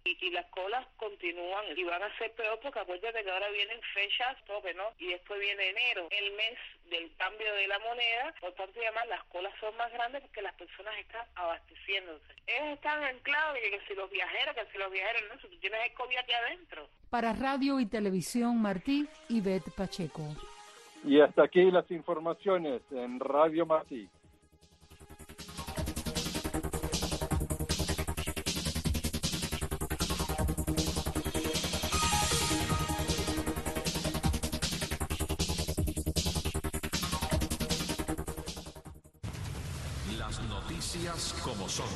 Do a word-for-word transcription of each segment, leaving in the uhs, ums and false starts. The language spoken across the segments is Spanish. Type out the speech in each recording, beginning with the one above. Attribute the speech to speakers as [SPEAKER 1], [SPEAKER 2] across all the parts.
[SPEAKER 1] Y, y las colas continúan y van a ser peor porque acuérdate que ahora vienen fechas tope, ¿no? Y después viene enero, el mes del cambio de la moneda, por tanto y además las colas son más grandes porque las personas están abasteciéndose. Ellos están anclados y que si los viajeros, que si los viajeros no, si tú tienes el COVID aquí adentro.
[SPEAKER 2] Para Radio y Televisión Martí, Ivette Pacheco.
[SPEAKER 3] Y hasta aquí las informaciones en Radio Martí.
[SPEAKER 4] Las noticias como son.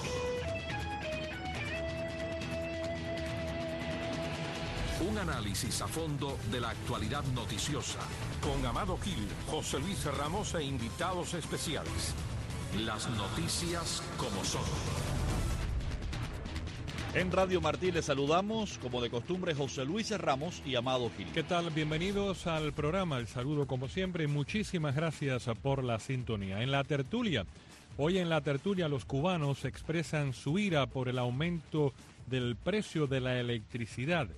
[SPEAKER 4] Un análisis a fondo de la actualidad noticiosa.
[SPEAKER 5] Con Amado Gil, José Luis Ramos e invitados especiales.
[SPEAKER 4] Las noticias como son.
[SPEAKER 6] En Radio Martí les saludamos, como de costumbre, José Luis Ramos y Amado Gil.
[SPEAKER 7] ¿Qué tal? Bienvenidos al programa. El saludo como siempre. Muchísimas gracias por la sintonía. En la tertulia, hoy en la tertulia los cubanos expresan su ira por el aumento del precio de la electricidad.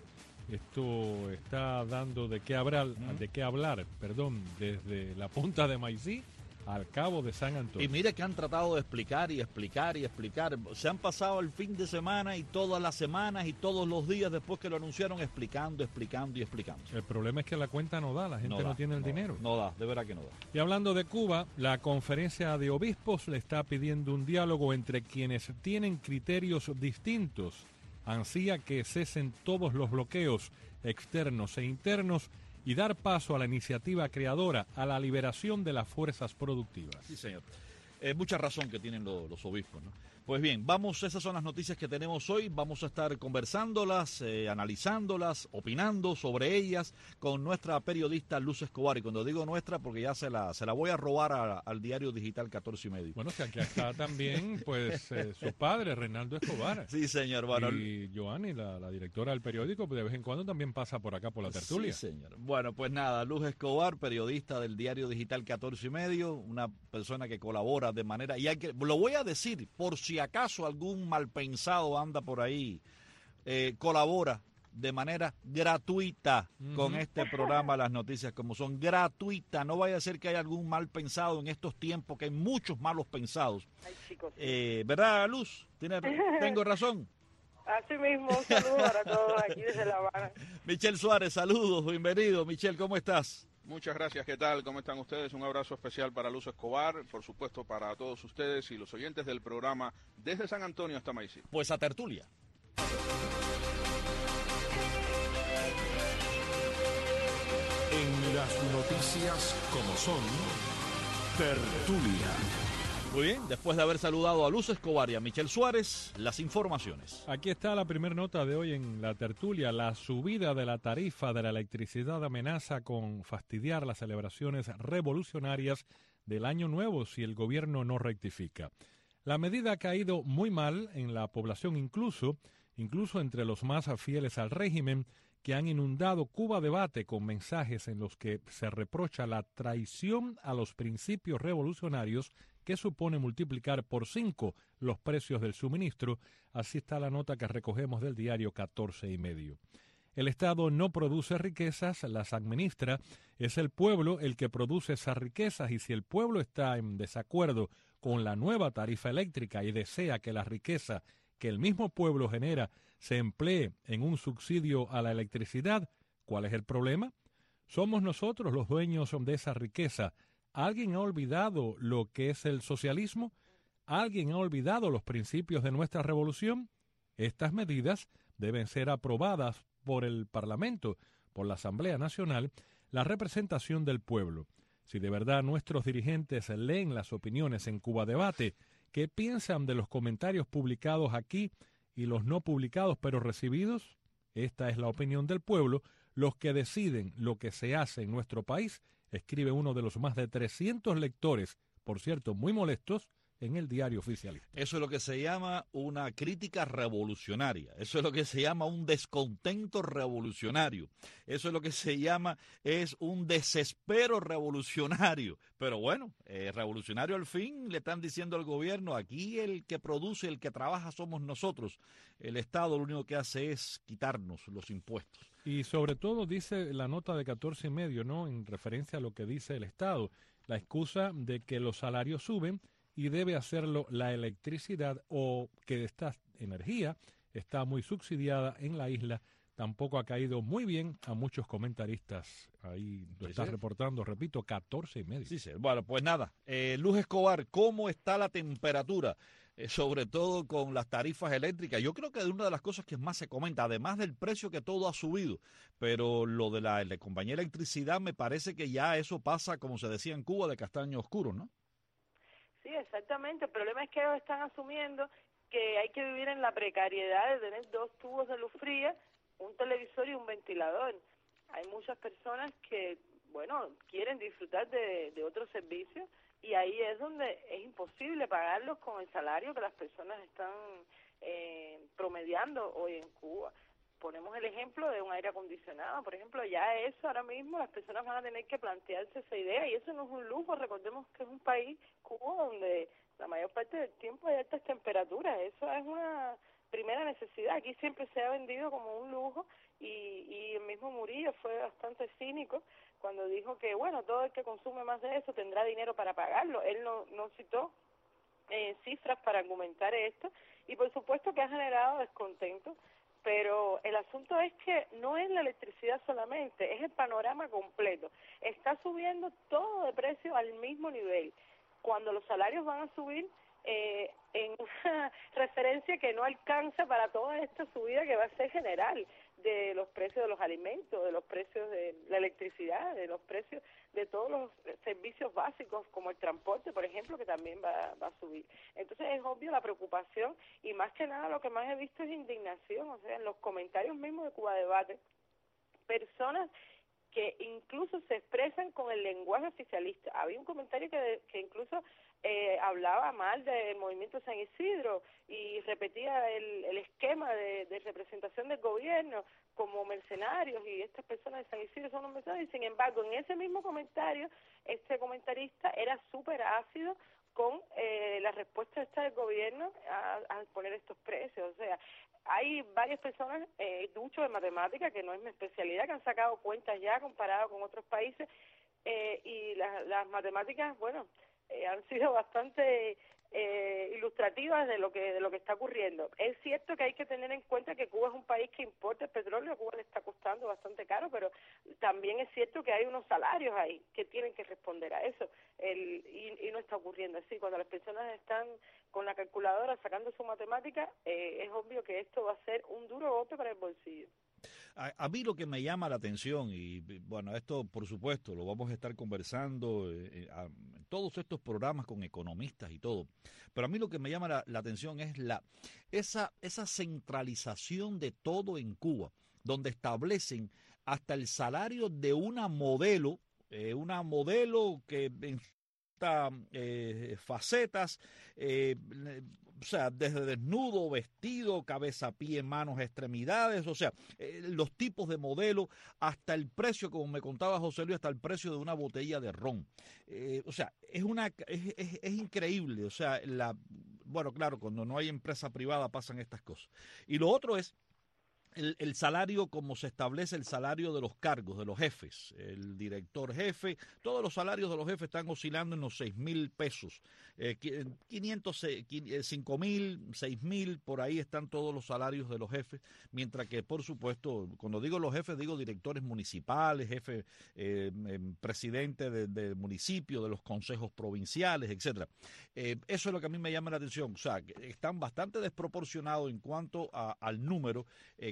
[SPEAKER 7] Esto está dando de qué hablar, uh-huh. de qué hablar, perdón, desde la punta de Maicí al cabo de San Antonio.
[SPEAKER 6] Y mire que han tratado de explicar y explicar y explicar. Se han pasado el fin de semana y todas las semanas y todos los días después que lo anunciaron explicando, explicando y explicando.
[SPEAKER 7] El problema es que la cuenta no da, la gente no,
[SPEAKER 6] no
[SPEAKER 7] da, tiene el
[SPEAKER 6] no
[SPEAKER 7] dinero.
[SPEAKER 6] Da, no da, de verdad que no da.
[SPEAKER 7] Y hablando de Cuba, la Conferencia de Obispos le está pidiendo un diálogo entre quienes tienen criterios distintos. Ansía que cesen todos los bloqueos externos e internos y dar paso a la iniciativa creadora, a la liberación de las fuerzas productivas.
[SPEAKER 6] Sí, señor. Eh, mucha razón que tienen lo, los obispos, ¿no? Pues bien, vamos, esas son las noticias que tenemos hoy. Vamos a estar conversándolas, eh, analizándolas, opinando sobre ellas con nuestra periodista Luz Escobar. Y cuando digo nuestra, porque ya se la se la voy a robar a, al diario digital catorce y medio.
[SPEAKER 7] Bueno, que aquí está también, pues, eh, su padre, Reinaldo Escobar.
[SPEAKER 6] Sí, señor. Bueno,
[SPEAKER 7] y Joanny, la, la directora del periódico, de vez en cuando también pasa por acá, por la tertulia.
[SPEAKER 6] Sí, señor. Bueno, pues nada, Luz Escobar, periodista del diario digital catorce y medio, una persona que colabora de manera, y hay que, lo voy a decir, por si acaso algún malpensado anda por ahí, eh, colabora de manera gratuita uh-huh. con este programa Las Noticias como son, gratuita, no vaya a ser que haya algún mal pensado en estos tiempos, que hay muchos malos pensados.
[SPEAKER 1] Ay, chicos, sí.
[SPEAKER 6] eh, ¿Verdad, Luz? ¿Tiene, tengo razón?
[SPEAKER 1] Así mismo, un saludo para todos aquí desde La Habana.
[SPEAKER 6] Michelle Suárez, saludos, bienvenido. Michelle, ¿cómo estás?
[SPEAKER 8] Muchas gracias, ¿qué tal? ¿Cómo están ustedes? Un abrazo especial para Luz Escobar, por supuesto para todos ustedes y los oyentes del programa desde San Antonio hasta Maicí.
[SPEAKER 6] Pues a tertulia.
[SPEAKER 4] En las noticias como son, tertulia.
[SPEAKER 6] Muy bien, después de haber saludado a Luz Escobar y a Michelle Suárez, las informaciones.
[SPEAKER 7] Aquí está la primera nota de hoy en la tertulia. La subida de la tarifa de la electricidad amenaza con fastidiar las celebraciones revolucionarias del Año Nuevo si el gobierno no rectifica. La medida ha caído muy mal en la población, incluso, incluso entre los más fieles al régimen, que han inundado Cuba Debate con mensajes en los que se reprocha la traición a los principios revolucionarios que supone multiplicar por cinco los precios del suministro. Así está la nota que recogemos del diario catorce y medio. El Estado no produce riquezas, las administra. Es el pueblo el que produce esas riquezas y si el pueblo está en desacuerdo con la nueva tarifa eléctrica y desea que la riqueza que el mismo pueblo genera se emplee en un subsidio a la electricidad, ¿cuál es el problema? Somos nosotros los dueños de esa riqueza. ¿Alguien ha olvidado lo que es el socialismo? ¿Alguien ha olvidado los principios de nuestra revolución? Estas medidas deben ser aprobadas por el Parlamento, por la Asamblea Nacional, la representación del pueblo. Si de verdad nuestros dirigentes leen las opiniones en Cuba Debate, ¿qué piensan de los comentarios publicados aquí y los no publicados pero recibidos? Esta es la opinión del pueblo, los que deciden lo que se hace en nuestro país, escribe uno de los más de trescientos lectores, por cierto, muy molestos, en el diario oficialista.
[SPEAKER 6] Eso es lo que se llama una crítica revolucionaria, eso es lo que se llama un descontento revolucionario, eso es lo que se llama es un desespero revolucionario. Pero bueno, eh, revolucionario al fin le están diciendo al gobierno, aquí el que produce, el que trabaja somos nosotros, el Estado lo único que hace es quitarnos los impuestos.
[SPEAKER 7] Y sobre todo dice la nota de catorce y medio, ¿no? En referencia a lo que dice el Estado, la excusa de que los salarios suben y debe hacerlo la electricidad o que esta energía está muy subsidiada en la isla, tampoco ha caído muy bien a muchos comentaristas. Ahí lo
[SPEAKER 6] Sí,
[SPEAKER 7] está
[SPEAKER 6] sí.
[SPEAKER 7] reportando, repito, catorce y medio.
[SPEAKER 6] Sí, sí. Bueno, pues nada, eh, Luz Escobar, ¿cómo está la temperatura? Eh, sobre todo con las tarifas eléctricas. Yo creo que es una de las cosas que más se comenta, además del precio que todo ha subido, pero lo de la, la compañía de electricidad me parece que ya eso pasa, como se decía en Cuba, de castaño oscuro, ¿no?
[SPEAKER 1] Sí, exactamente. El problema es que ellos están asumiendo que hay que vivir en la precariedad de tener dos tubos de luz fría, un televisor y un ventilador. Hay muchas personas que, bueno, quieren disfrutar de, de otros servicios y ahí es donde es imposible pagarlos con el salario que las personas están eh, promediando hoy en Cuba. Ponemos el ejemplo de un aire acondicionado, por ejemplo, ya eso ahora mismo las personas van a tener que plantearse esa idea y eso no es un lujo. Recordemos que es un país, Cuba, donde la mayor parte del tiempo hay altas temperaturas, eso es una primera necesidad. Aquí siempre se ha vendido como un lujo y, y el mismo Murillo fue bastante cínico cuando dijo que, bueno, todo el que consume más de eso tendrá dinero para pagarlo. Él no, no citó eh, cifras para argumentar esto y por supuesto que ha generado descontento. Pero el asunto es que no es la electricidad solamente, es el panorama completo. Está subiendo todo de precio al mismo nivel. Cuando los salarios van a subir eh, en una referencia que no alcanza para toda esta subida que va a ser general de los precios de los alimentos, de los precios de la electricidad, de los precios de todos los servicios básicos como el transporte, por ejemplo, que también va, va a subir. Entonces es obvio la preocupación y más que nada lo que más he visto es indignación, o sea, en los comentarios mismos de Cuba Debate, personas que incluso se expresan con el lenguaje oficialista. Había un comentario que, que incluso eh, hablaba mal del movimiento San Isidro y repetía el, el esquema de, de representación del gobierno como mercenarios y estas personas de San Isidro son los mercenarios y sin embargo en ese mismo comentario este comentarista era súper ácido con eh, la respuesta esta del gobierno a, a poner estos precios. O sea, hay varias personas, eh, ducho de matemáticas, que no es mi especialidad, que han sacado cuentas ya comparado con otros países, eh, y la, las matemáticas, bueno, eh, han sido bastante eh, ilustrativas de lo que de lo que está ocurriendo. Es cierto que hay que tener en cuenta que Cuba es un país que importa el petróleo, a Cuba le está costando bastante caro, pero también es cierto que hay unos salarios ahí que tienen que responder a eso, el, y, y no está ocurriendo así. Cuando las personas están con la calculadora sacando su matemática, eh, es obvio que esto va a ser un duro golpe para el bolsillo.
[SPEAKER 6] A, a mí lo que me llama la atención, y bueno, esto por supuesto lo vamos a estar conversando eh, a, en todos estos programas con economistas y todo, pero a mí lo que me llama la, la atención es la esa, esa centralización de todo en Cuba, donde establecen hasta el salario de una modelo, eh, una modelo que en eh, facetas, eh, o sea, desde desnudo, vestido, cabeza, pie, manos, extremidades, o sea, eh, los tipos de modelo, hasta el precio, como me contaba José Luis, hasta el precio de una botella de ron. Eh, o sea, es una es, es, es increíble, o sea, la bueno, claro, cuando no hay empresa privada pasan estas cosas. Y lo otro es El, el salario, como se establece el salario de los cargos, de los jefes, el director jefe, todos los salarios de los jefes están oscilando en los seis mil pesos, eh, quinientos, cinco mil, seis mil, por ahí están todos los salarios de los jefes, mientras que, por supuesto, cuando digo los jefes, digo directores municipales, jefe, eh, presidente del de municipio, de los consejos provinciales, etcétera. Eh, eso es lo que a mí me llama la atención, o sea, que están bastante desproporcionados en cuanto a, al número, eh,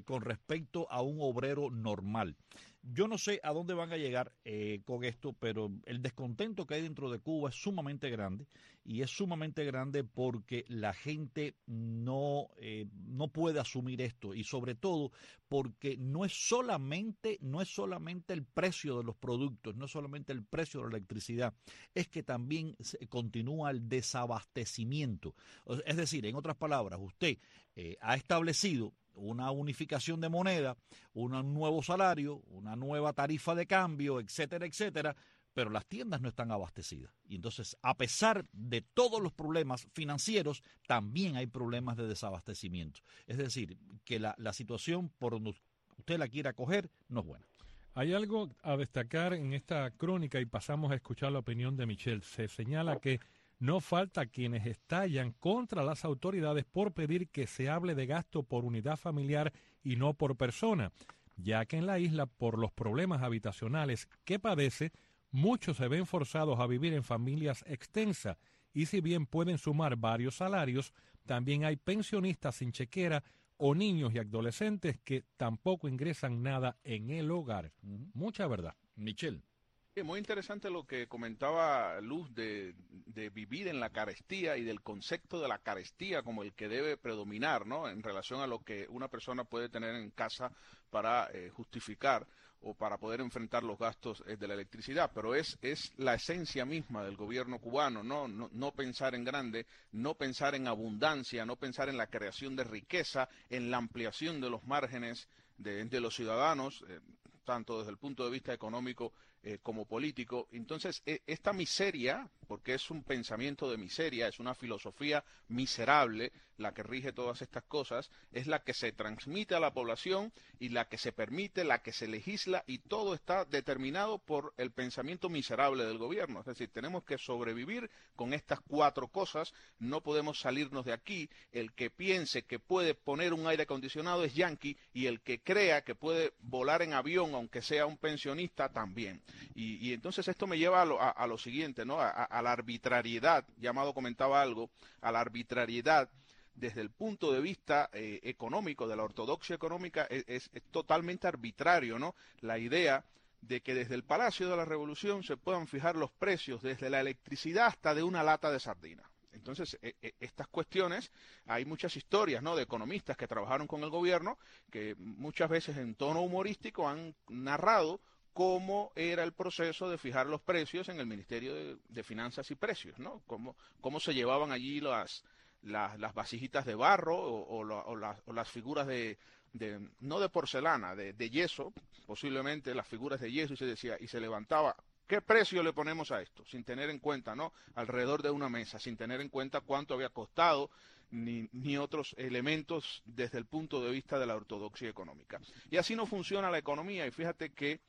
[SPEAKER 6] con respecto a un obrero normal. Yo no sé a dónde van a llegar eh, con esto, pero el descontento que hay dentro de Cuba es sumamente grande, y es sumamente grande porque la gente no, eh, no puede asumir esto, y sobre todo porque no es solamente, no es solamente el precio de los productos, no es solamente el precio de la electricidad, es que también se continúa el desabastecimiento. Es decir, en otras palabras, usted eh, ha establecido una unificación de moneda, un nuevo salario, una nueva tarifa de cambio, etcétera, etcétera, pero las tiendas no están abastecidas. Y entonces, a pesar de todos los problemas financieros, también hay problemas de desabastecimiento. Es decir, que la, la situación, por donde usted la quiera coger, no es buena.
[SPEAKER 7] Hay algo a destacar en esta crónica y pasamos a escuchar la opinión de Michelle. Se señala que no falta quienes estallan contra las autoridades por pedir que se hable de gasto por unidad familiar y no por persona, ya que en la isla, por los problemas habitacionales que padece, muchos se ven forzados a vivir en familias extensas y si bien pueden sumar varios salarios, también hay pensionistas sin chequera o niños y adolescentes que tampoco ingresan nada en el hogar. Uh-huh. Mucha verdad.
[SPEAKER 6] Michelle.
[SPEAKER 8] Muy interesante lo que comentaba Luz de, de vivir en la carestía y del concepto de la carestía como el que debe predominar, ¿no?, en relación a lo que una persona puede tener en casa para eh, justificar o para poder enfrentar los gastos eh, de la electricidad. Pero es, es la esencia misma del gobierno cubano, ¿no? No, no pensar en grande, no pensar en abundancia, no pensar en la creación de riqueza, en la ampliación de los márgenes de, de los ciudadanos, eh, tanto desde el punto de vista económico eh, como político. Entonces, eh, esta miseria, porque es un pensamiento de miseria, es una filosofía miserable la que rige todas estas cosas, es la que se transmite a la población y la que se permite, la que se legisla, y todo está determinado por el pensamiento miserable del gobierno. Es decir, tenemos que sobrevivir con estas cuatro cosas, no podemos salirnos de aquí. El que piense que puede poner un aire acondicionado es yanqui, y el que crea que puede volar en avión, aunque sea un pensionista, también. Y, y entonces esto me lleva a lo, a, a lo siguiente, ¿no? A, a la arbitrariedad. Llamado comentaba algo, a la arbitrariedad desde el punto de vista eh, económico, de la ortodoxia económica, es, es, es totalmente arbitrario, ¿no? La idea de que desde el Palacio de la Revolución se puedan fijar los precios desde la electricidad hasta de una lata de sardina. Entonces, eh, eh, estas cuestiones, hay muchas historias, ¿no?, de economistas que trabajaron con el gobierno, que muchas veces en tono humorístico han narrado cómo era el proceso de fijar los precios en el Ministerio de, de Finanzas y Precios, ¿no? Cómo, cómo se llevaban allí las, las, las vasijitas de barro o, o, la, o, la, o las figuras de, de, no de porcelana, de, de yeso, posiblemente las figuras de yeso, y se decía, y se levantaba, ¿qué precio le ponemos a esto? Sin tener en cuenta, ¿no?, alrededor de una mesa, sin tener en cuenta cuánto había costado, Ni, ni otros elementos desde el punto de vista de la ortodoxia económica. Y así no funciona la economía, y fíjate que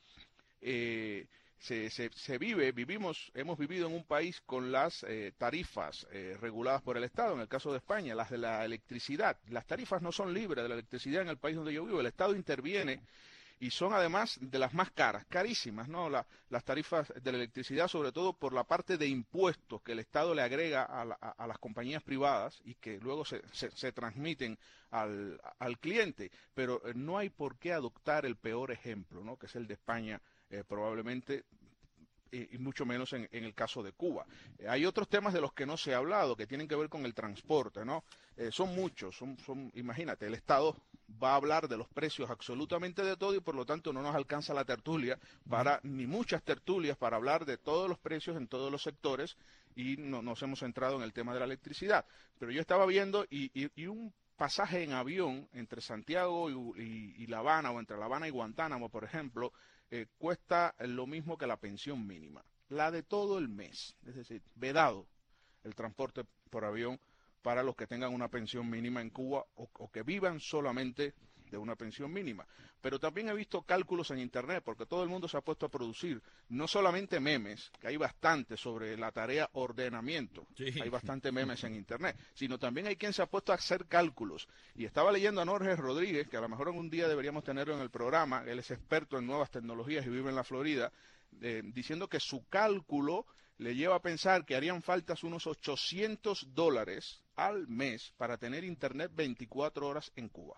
[SPEAKER 8] eh, se, se, se vive, vivimos, hemos vivido en un país con las eh, tarifas eh, reguladas por el Estado, en el caso de España, las de la electricidad. Las tarifas no son libres de la electricidad en el país donde yo vivo, el Estado interviene y son además de las más caras, carísimas, ¿no? La, las tarifas de la electricidad, sobre todo por la parte de impuestos que el Estado le agrega a, la, a, a las compañías privadas y que luego se, se, se transmiten al, al cliente. Pero no hay por qué adoptar el peor ejemplo, ¿no?, que es el de España, eh, probablemente, y, y mucho menos en, en el caso de Cuba. Eh, hay otros temas de los que no se ha hablado, que tienen que ver con el transporte, ¿no? Eh, son muchos, son, son, imagínate, el Estado va a hablar de los precios absolutamente de todo y por lo tanto no nos alcanza la tertulia para, ni muchas tertulias para hablar de todos los precios en todos los sectores, y no, nos hemos centrado en el tema de la electricidad. Pero yo estaba viendo y, y, y un pasaje en avión entre Santiago y, y, y La Habana, o entre La Habana y Guantánamo, por ejemplo, eh, cuesta lo mismo que la pensión mínima, la de todo el mes. Es decir, vedado el transporte por avión para los que tengan una pensión mínima en Cuba o, o que vivan solamente de una pensión mínima. Pero también he visto cálculos en Internet, porque todo el mundo se ha puesto a producir, no solamente memes, que hay bastante sobre la tarea ordenamiento, sí, hay bastante memes en Internet, sino también hay quien se ha puesto a hacer cálculos. Y estaba leyendo a Norge Rodríguez, que a lo mejor algún día deberíamos tenerlo en el programa, él es experto en nuevas tecnologías y vive en la Florida, eh, diciendo que su cálculo le lleva a pensar que harían faltas unos ochocientos dólares al mes para tener Internet veinticuatro horas en Cuba.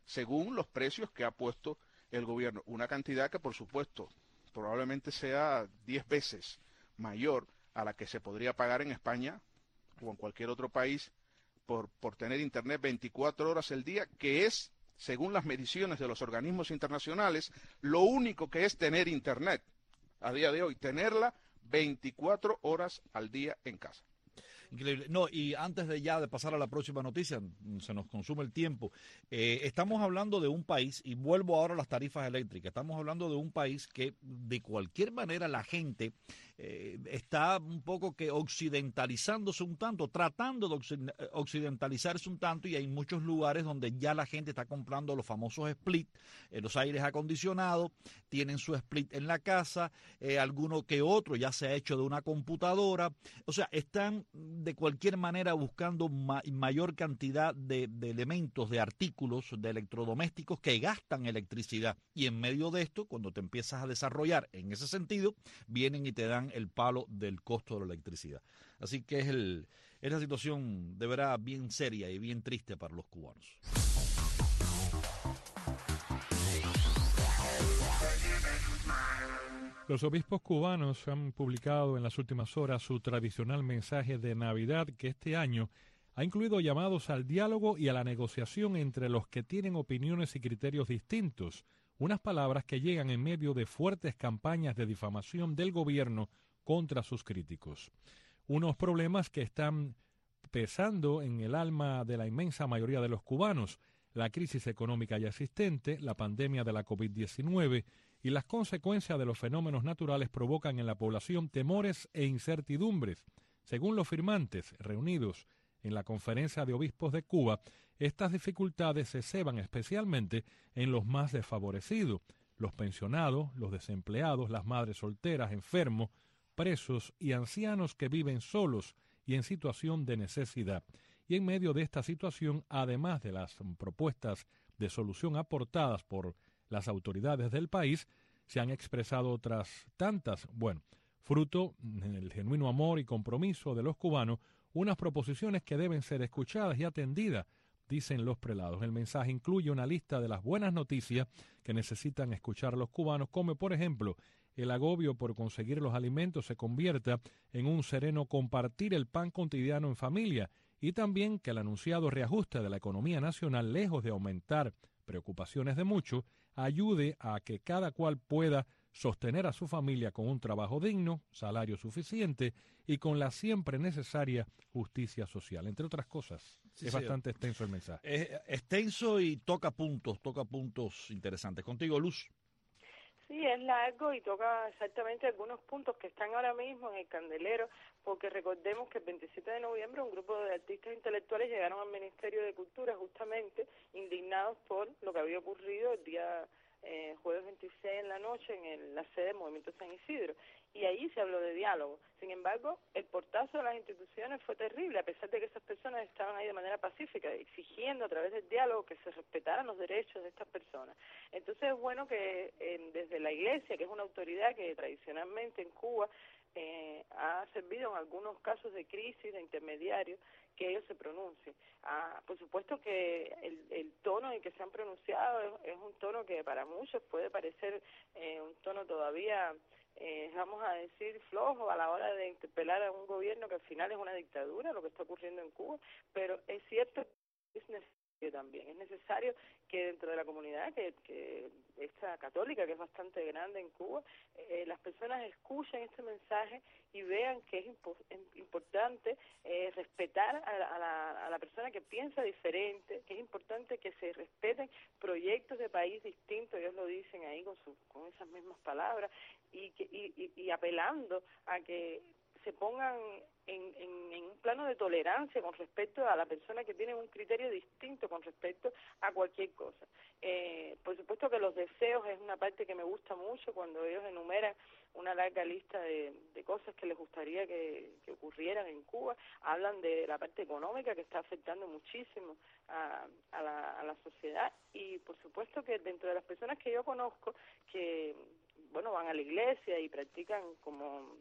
[SPEAKER 8] según los precios que ha puesto el gobierno. Una cantidad que, por supuesto, probablemente sea diez veces mayor a la que se podría pagar en España o en cualquier otro país por, por tener Internet veinticuatro horas al día, que es, según las mediciones de los organismos internacionales, lo único que es tener Internet a día de hoy, tenerla veinticuatro horas al día en casa.
[SPEAKER 6] Increíble. No, y antes de ya de pasar a la próxima noticia, se nos consume el tiempo. Eh, estamos hablando de un país, y vuelvo ahora a las tarifas eléctricas, estamos hablando de un país que de cualquier manera la gente eh, está un poco que occidentalizándose un tanto, tratando de occidentalizarse un tanto, y hay muchos lugares donde ya la gente está comprando los famosos split, eh, los aires acondicionados, tienen su split en la casa, eh, alguno que otro ya se ha hecho de una computadora, o sea, están de cualquier manera buscando ma mayor cantidad de, de elementos, de artículos, de electrodomésticos que gastan electricidad. Y en medio de esto, cuando te empiezas a desarrollar en ese sentido, vienen y te dan el palo del costo de la electricidad. Así que es, el, es la situación de verdad bien seria y bien triste para los cubanos.
[SPEAKER 7] Los obispos cubanos han publicado en las últimas horas su tradicional mensaje de Navidad, que este año ha incluido llamados al diálogo y a la negociación entre los que tienen opiniones y criterios distintos, unas palabras que llegan en medio de fuertes campañas de difamación del gobierno contra sus críticos. Unos problemas que están pesando en el alma de la inmensa mayoría de los cubanos: la crisis económica ya existente, la pandemia de la COVID diecinueve y las consecuencias de los fenómenos naturales provocan en la población temores e incertidumbres. Según los firmantes reunidos en la Conferencia de Obispos de Cuba, estas dificultades se ceban especialmente en los más desfavorecidos: los pensionados, los desempleados, las madres solteras, enfermos, presos y ancianos que viven solos y en situación de necesidad. Y en medio de esta situación, además de las propuestas de solución aportadas por las autoridades del país, se han expresado otras tantas, bueno, fruto del genuino amor y compromiso de los cubanos, unas proposiciones que deben ser escuchadas y atendidas, dicen los prelados. El mensaje incluye una lista de las buenas noticias que necesitan escuchar los cubanos, como por ejemplo, el agobio por conseguir los alimentos se convierta en un sereno compartir el pan cotidiano en familia, y también que el anunciado reajuste de la economía nacional, lejos de aumentar preocupaciones de muchos, ayude a que cada cual pueda sostener a su familia con un trabajo digno, salario suficiente y con la siempre necesaria justicia social, entre otras cosas. Sí, es sí, bastante extenso el mensaje.
[SPEAKER 6] Es extenso y toca puntos, toca puntos interesantes. Contigo, Luz.
[SPEAKER 1] Sí, es largo y toca exactamente algunos puntos que están ahora mismo en el candelero, porque recordemos que el veintisiete de noviembre un grupo de artistas intelectuales llegaron al Ministerio de Cultura justamente indignados por lo que había ocurrido el día eh, jueves veintiséis en la noche en el, la sede del Movimiento San Isidro, y ahí se habló de diálogo. Sin embargo, el portazo de las instituciones fue terrible, a pesar de que esas personas estaban ahí de manera pacífica, exigiendo a través del diálogo que se respetaran los derechos de estas personas. Entonces es bueno que eh, desde la Iglesia, que es una autoridad que tradicionalmente en Cuba eh, ha servido en algunos casos de crisis, de intermediarios, que ellos se pronuncien. Ah, por supuesto que el, el tono en que se han pronunciado es, es un tono que para muchos puede parecer eh, un tono todavía, eh, vamos a decir, flojo a la hora de interpelar a un gobierno que al final es una dictadura, lo que está ocurriendo en Cuba, pero es cierto que es necesario también, es necesario que dentro de la comunidad, que, que esta católica, que es bastante grande en Cuba, eh, las personas escuchen este mensaje y vean que es impo importante eh, respetar a la, a, la, a la persona que piensa diferente, que es importante que se respeten proyectos de país distintos, ellos lo dicen ahí con, su, con esas mismas palabras, y, que, y, y, y apelando a que se pongan en, en, en un plano de tolerancia con respecto a la persona que tiene un criterio distinto con respecto a cualquier cosa. Eh, por supuesto que los deseos es una parte que me gusta mucho cuando ellos enumeran una larga lista de, de cosas que les gustaría que, que ocurrieran en Cuba. Hablan de la parte económica que está afectando muchísimo a, a, la, a la sociedad, y por supuesto que dentro de las personas que yo conozco que, bueno, van a la iglesia y practican como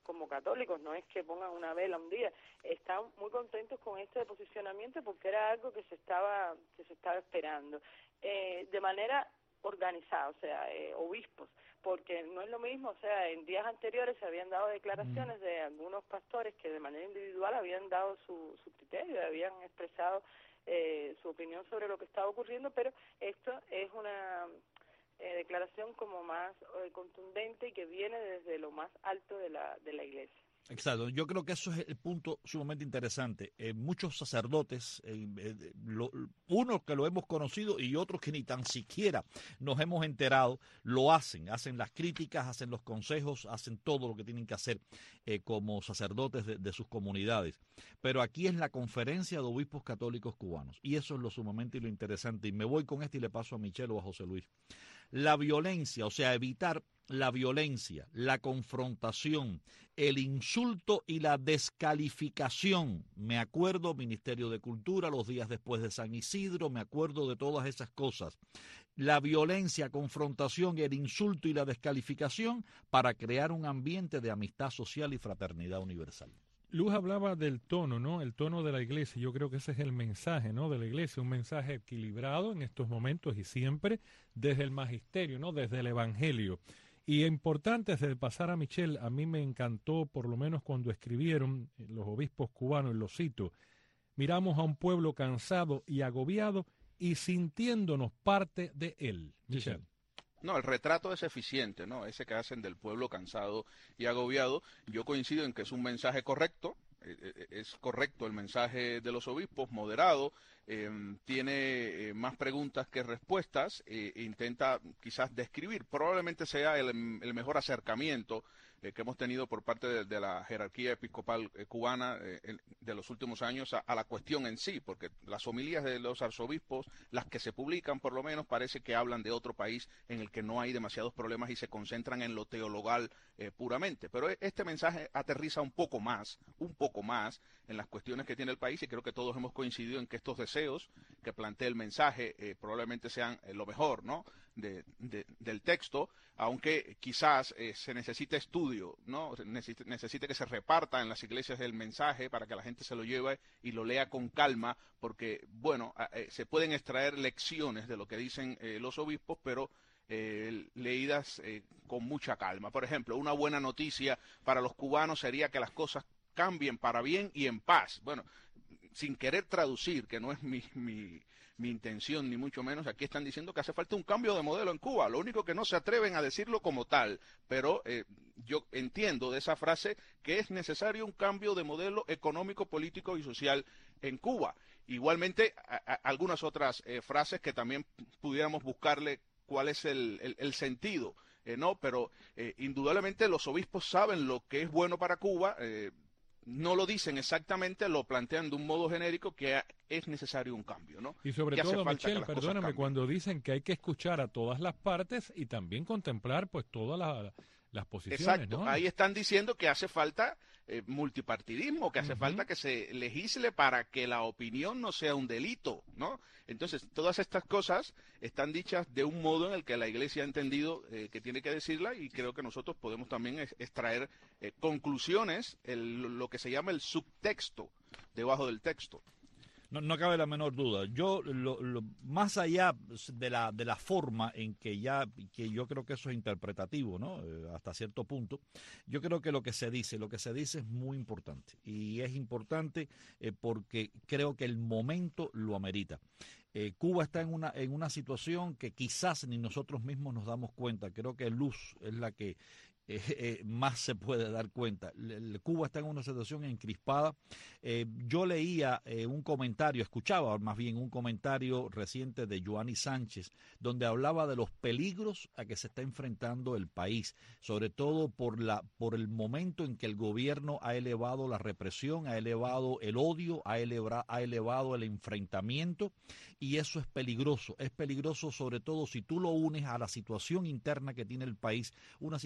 [SPEAKER 9] como católicos, no es que pongan una vela un día, están muy contentos con este posicionamiento porque era algo que se estaba que se estaba esperando eh, de manera organizada, o sea, eh, obispos, porque no es lo mismo, o sea, en días anteriores se habían dado declaraciones de algunos pastores que de manera individual habían dado su, su criterio, habían expresado eh, su opinión sobre lo que estaba ocurriendo, pero esto es una eh, declaración como más eh, contundente y que viene desde lo más alto de la de la Iglesia.
[SPEAKER 6] Exacto, yo creo que eso es el punto sumamente interesante. Eh, muchos sacerdotes, eh, eh, lo, unos que lo hemos conocido y otros que ni tan siquiera nos hemos enterado, lo hacen, hacen las críticas, hacen los consejos, hacen todo lo que tienen que hacer eh, como sacerdotes de, de sus comunidades. Pero aquí es la Conferencia de Obispos Católicos Cubanos y eso es lo sumamente y lo interesante. Y me voy con esto y le paso a Michelle o a José Luis. La violencia, o sea, evitar la violencia, la confrontación, el insulto y la descalificación. Me acuerdo, Ministerio de Cultura, los días después de San Isidro, me acuerdo de todas esas cosas. La violencia, confrontación, el insulto y la descalificación para crear un ambiente de amistad social y fraternidad universal.
[SPEAKER 7] Luz hablaba del tono, ¿no? El tono de la Iglesia. Yo creo que ese es el mensaje, ¿no? De la Iglesia, un mensaje equilibrado en estos momentos y siempre desde el magisterio, ¿no? Desde el Evangelio. Y importante, antes de pasar a Michelle, a mí me encantó, por lo menos cuando escribieron los obispos cubanos, y lo cito, miramos a un pueblo cansado y agobiado y sintiéndonos parte de él. Michelle.
[SPEAKER 8] No, el retrato es eficiente, ¿no? Ese que hacen del pueblo cansado y agobiado. Yo coincido en que es un mensaje correcto, eh, es correcto el mensaje de los obispos, moderado, eh, tiene eh, más preguntas que respuestas, eh, intenta quizás describir, probablemente sea el, el mejor acercamiento eh, que hemos tenido por parte de, de la jerarquía episcopal eh, cubana eh, de los últimos años a, a la cuestión en sí, porque las homilías de los arzobispos, las que se publican por lo menos, parece que hablan de otro país en el que no hay demasiados problemas y se concentran en lo teologal eh, puramente, pero este mensaje aterriza un poco más, un poco más en las cuestiones que tiene el país y creo que todos hemos coincidido en que estos deseos que plantea el mensaje eh, probablemente sean eh, lo mejor, ¿no? De, de, del texto, aunque quizás eh, se necesite estudio, ¿no? Necesite, necesite que se reparta en las iglesias el mensaje para que la gente se lo lleve y lo lea con calma, porque, bueno, eh, se pueden extraer lecciones de lo que dicen eh, los obispos, pero eh, leídas eh, con mucha calma. Por ejemplo, una buena noticia para los cubanos sería que las cosas cambien para bien y en paz. Bueno, sin querer traducir, que no es mi, mi, mi intención ni mucho menos, aquí están diciendo que hace falta un cambio de modelo en Cuba, lo único que no se atreven a decirlo como tal, pero eh, yo entiendo de esa frase que es necesario un cambio de modelo económico, político y social en Cuba. Igualmente, a, a, algunas otras eh, frases que también pudiéramos buscarle cuál es el, el, el sentido, eh, ¿no? Pero eh, indudablemente los obispos saben lo que es bueno para Cuba, eh, no lo dicen exactamente, lo plantean de un modo genérico que es necesario un cambio, ¿no?
[SPEAKER 7] Y sobre todo, Michelle, perdóname, cuando dicen que hay que escuchar a todas las partes y también contemplar pues todas la, las posiciones,
[SPEAKER 8] exacto,
[SPEAKER 7] ¿no?
[SPEAKER 8] Ahí están diciendo que hace falta eh, multipartidismo, que hace uh-huh. falta que se legisle para que la opinión no sea un delito, ¿no? Entonces, todas estas cosas están dichas de un modo en el que la Iglesia ha entendido eh, que tiene que decirla y creo que nosotros podemos también extraer eh, conclusiones, el, lo que se llama el subtexto debajo del texto.
[SPEAKER 6] No, no cabe la menor duda. Yo, lo, lo, más allá de la de la forma en que ya, que yo creo que eso es interpretativo, ¿no? Eh, hasta cierto punto, yo creo que lo que se dice, lo que se dice es muy importante. Y es importante eh, porque creo que el momento lo amerita. Eh, Cuba está en una, en una situación que quizás ni nosotros mismos nos damos cuenta. Creo que Luz es la que Eh, eh, más se puede dar cuenta. El, Cuba está en una situación encrispada. Eh, yo leía eh, un comentario, escuchaba más bien un comentario reciente de Joanny Sánchez, donde hablaba de los peligros a que se está enfrentando el país, sobre todo por, la, por el momento en que el gobierno ha elevado la represión, ha elevado el odio, ha, eleva, ha elevado el enfrentamiento, y eso es peligroso. Es peligroso sobre todo si tú lo unes a la situación interna que tiene el país, una situación de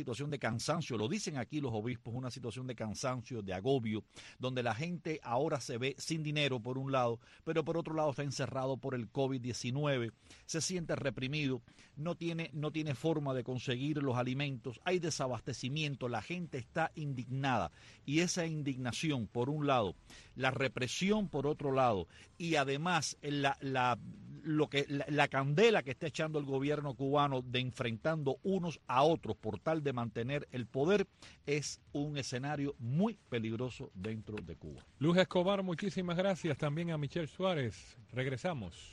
[SPEAKER 6] cansancio, lo dicen aquí los obispos, una situación de cansancio, de agobio, donde la gente ahora se ve sin dinero por un lado, pero por otro lado está encerrado por el COVID diecinueve, se siente reprimido, no tiene, no tiene forma de conseguir los alimentos, hay desabastecimiento, la gente está indignada y esa indignación por un lado, la represión por otro lado y además la, la, lo que, la, la candela que está echando el gobierno cubano de enfrentando unos a otros por tal de mantener el poder es un escenario muy peligroso dentro de Cuba.
[SPEAKER 7] Luz Escobar, muchísimas gracias. También a Michelle Suárez. Regresamos.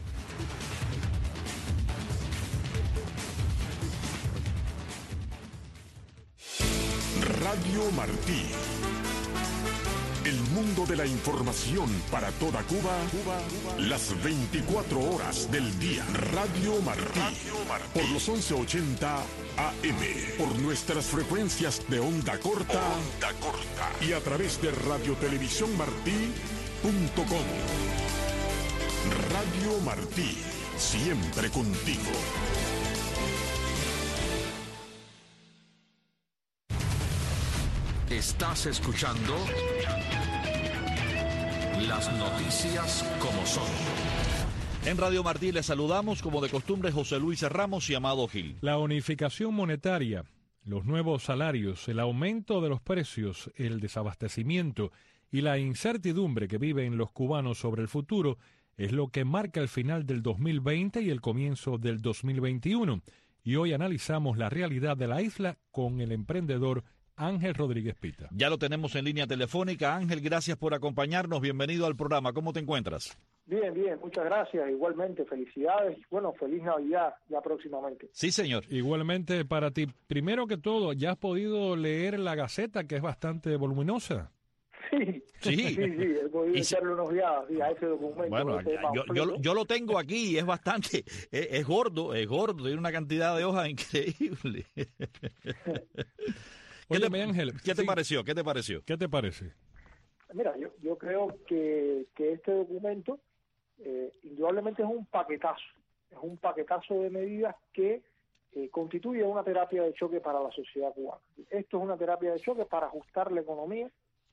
[SPEAKER 10] Radio Martí. El mundo de la información para toda Cuba, Cuba, Cuba, las veinticuatro horas del día. Radio Martí. Radio Martí. Por los once ochenta A M. Por nuestras frecuencias de onda corta. Onda corta. Y a través de radiotelevisiónmartí punto com. Radio Martí. Siempre contigo.
[SPEAKER 4] Estás escuchando las noticias como son.
[SPEAKER 6] En Radio Martí les saludamos como de costumbre José Luis Ramos y Amado Gil.
[SPEAKER 7] La unificación monetaria, los nuevos salarios, el aumento de los precios, el desabastecimiento y la incertidumbre que viven los cubanos sobre el futuro es lo que marca el final del dos mil veinte y el comienzo del dos mil veintiuno. Y hoy analizamos la realidad de la isla con el emprendedor Ángel Rodríguez Pita.
[SPEAKER 6] Ya lo tenemos en línea telefónica. Ángel, gracias por acompañarnos. Bienvenido al programa. ¿Cómo te encuentras?
[SPEAKER 11] Bien, bien. Muchas gracias. Igualmente, felicidades. Bueno, feliz Navidad ya próximamente.
[SPEAKER 6] Sí, señor.
[SPEAKER 7] Igualmente para ti. Primero que todo, ¿ya has podido leer la Gaceta, que es bastante voluminosa?
[SPEAKER 11] Sí,
[SPEAKER 6] sí,
[SPEAKER 11] sí, sí. He podido
[SPEAKER 6] y
[SPEAKER 11] echarle unos días sí, a ese documento.
[SPEAKER 6] Bueno,
[SPEAKER 11] ese
[SPEAKER 6] yo, yo, yo lo tengo aquí y es bastante, es, es gordo, es gordo. Tiene una cantidad de hojas increíble. ¿Qué,
[SPEAKER 7] Oye,
[SPEAKER 6] te,
[SPEAKER 7] Ángel,
[SPEAKER 6] ¿Qué te
[SPEAKER 7] sí.
[SPEAKER 6] pareció? ¿Qué te pareció?
[SPEAKER 7] ¿Qué te parece?
[SPEAKER 11] Mira, yo, yo creo que, que este documento eh, indudablemente es un paquetazo, es un paquetazo de medidas que eh, constituye una terapia de choque para la sociedad cubana. Esto es una terapia de choque para ajustar la economía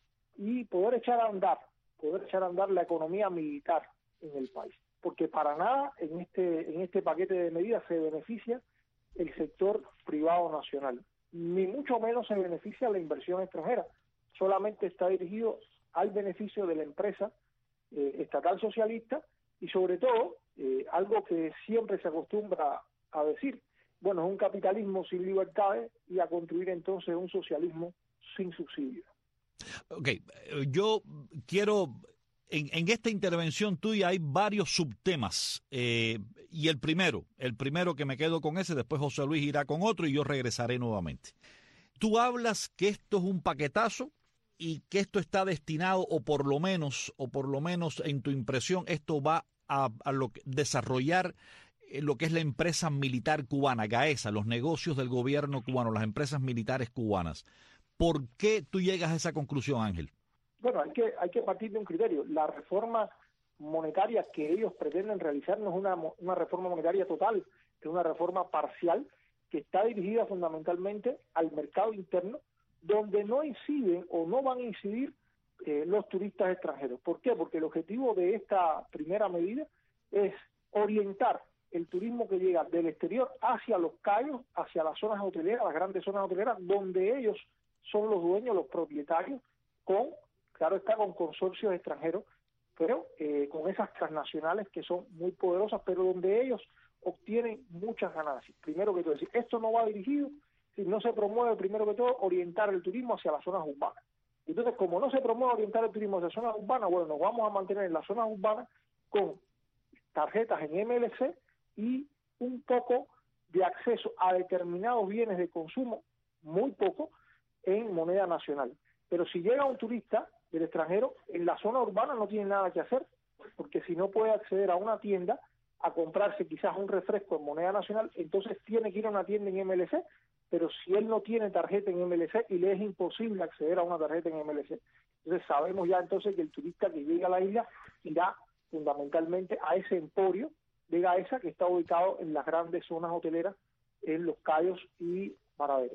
[SPEAKER 11] y poder echar a andar, poder echar a andar la economía militar en el país, porque para nada en este en este paquete de medidas se beneficia el sector privado nacional, ni mucho menos se beneficia la inversión extranjera, solamente está dirigido al beneficio de la empresa eh, estatal socialista y sobre todo, eh, algo que siempre se acostumbra a decir, bueno, es un capitalismo sin libertades y a construir entonces un socialismo sin subsidios.
[SPEAKER 6] Ok, yo quiero, en, en esta intervención tuya hay varios subtemas, eh, y el primero, el primero que me quedo con ese, después José Luis irá con otro y yo regresaré nuevamente. Tú hablas que esto es un paquetazo y que esto está destinado, o por lo menos, o por lo menos en tu impresión, esto va a, a lo que, desarrollar lo que es la empresa militar cubana, GAESA, los negocios del gobierno cubano, las empresas militares cubanas. ¿Por qué tú llegas a esa conclusión, Ángel?
[SPEAKER 11] Bueno, hay que hay que partir de un criterio. La reforma monetaria que ellos pretenden realizar no es una, una reforma monetaria total, es una reforma parcial que está dirigida fundamentalmente al mercado interno, donde no inciden o no van a incidir eh, los turistas extranjeros. ¿Por qué? Porque el objetivo de esta primera medida es orientar el turismo que llega del exterior hacia los cayos, hacia las zonas hoteleras, las grandes zonas hoteleras, donde ellos son los dueños, los propietarios, con, claro está, con consorcios extranjeros, pero eh, con esas transnacionales que son muy poderosas, pero donde ellos obtienen muchas ganancias. Primero que todo, decir, esto no va dirigido, si no se promueve, primero que todo, orientar el turismo hacia las zonas urbanas. Entonces, como no se promueve orientar el turismo hacia zonas urbanas, bueno, nos vamos a mantener en las zonas urbanas con tarjetas en M L C y un poco de acceso a determinados bienes de consumo, muy poco, en moneda nacional. Pero si llega un turista del extranjero, en la zona urbana no tiene nada que hacer, porque si no puede acceder a una tienda a comprarse quizás un refresco en moneda nacional, entonces tiene que ir a una tienda en M L C, pero si él no tiene tarjeta en M L C y le es imposible acceder a una tarjeta en M L C, entonces sabemos ya entonces que el turista que llega a la isla irá fundamentalmente a ese emporio de GAESA que está ubicado en las grandes zonas hoteleras en Los Cayos y Varadero.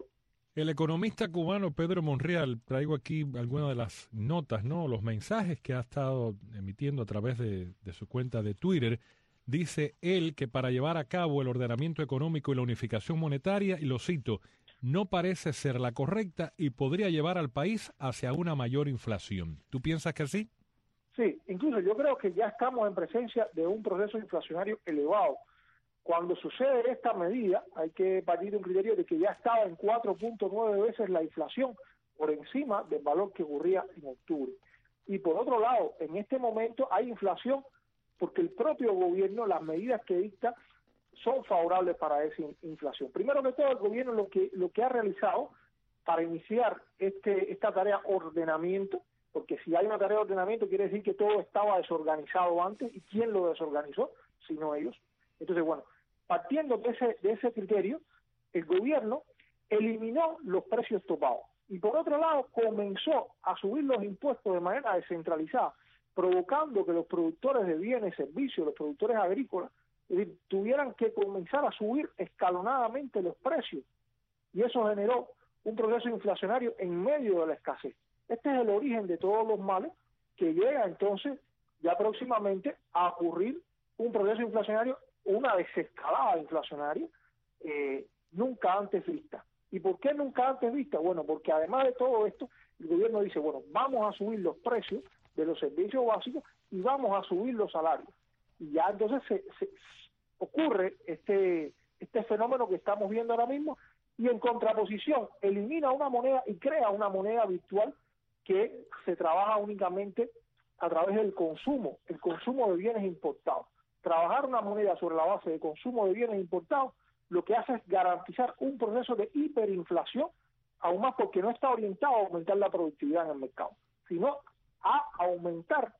[SPEAKER 7] El economista cubano Pedro Monreal, traigo aquí algunas de las notas, ¿no? Los mensajes que ha estado emitiendo a través de, de su cuenta de Twitter. Dice él que para llevar a cabo el ordenamiento económico y la unificación monetaria, y lo cito, no parece ser la correcta y podría llevar al país hacia una mayor inflación. ¿Tú piensas que sí?
[SPEAKER 11] Sí, incluso yo creo que ya estamos en presencia de un proceso inflacionario elevado. Cuando sucede esta medida, hay que partir de un criterio de que ya estaba en cuatro punto nueve veces la inflación por encima del valor que ocurría en octubre. Y por otro lado, en este momento hay inflación porque el propio gobierno, las medidas que dicta, son favorables para esa inflación. Primero que todo, el gobierno lo que lo que ha realizado para iniciar este esta tarea ordenamiento, porque si hay una tarea de ordenamiento quiere decir que todo estaba desorganizado antes, ¿y quién lo desorganizó? Sino ellos. Entonces, bueno, partiendo de ese de ese criterio, el gobierno eliminó los precios topados y por otro lado comenzó a subir los impuestos de manera descentralizada, provocando que los productores de bienes, servicios, los productores agrícolas, es decir, tuvieran que comenzar a subir escalonadamente los precios. Y eso generó un proceso inflacionario en medio de la escasez. Este es el origen de todos los males que llega entonces ya próximamente a ocurrir un proceso inflacionario, una desescalada inflacionaria eh, nunca antes vista. ¿Y por qué nunca antes vista? Bueno, porque además de todo esto, el gobierno dice, bueno, vamos a subir los precios de los servicios básicos y vamos a subir los salarios. Y ya entonces se, se, ocurre este este fenómeno que estamos viendo ahora mismo, y en contraposición elimina una moneda y crea una moneda virtual que se trabaja únicamente a través del consumo, el consumo de bienes importados. Trabajar una moneda sobre la base de consumo de bienes importados lo que hace es garantizar un proceso de hiperinflación, aún más porque no está orientado a aumentar la productividad en el mercado, sino a aumentar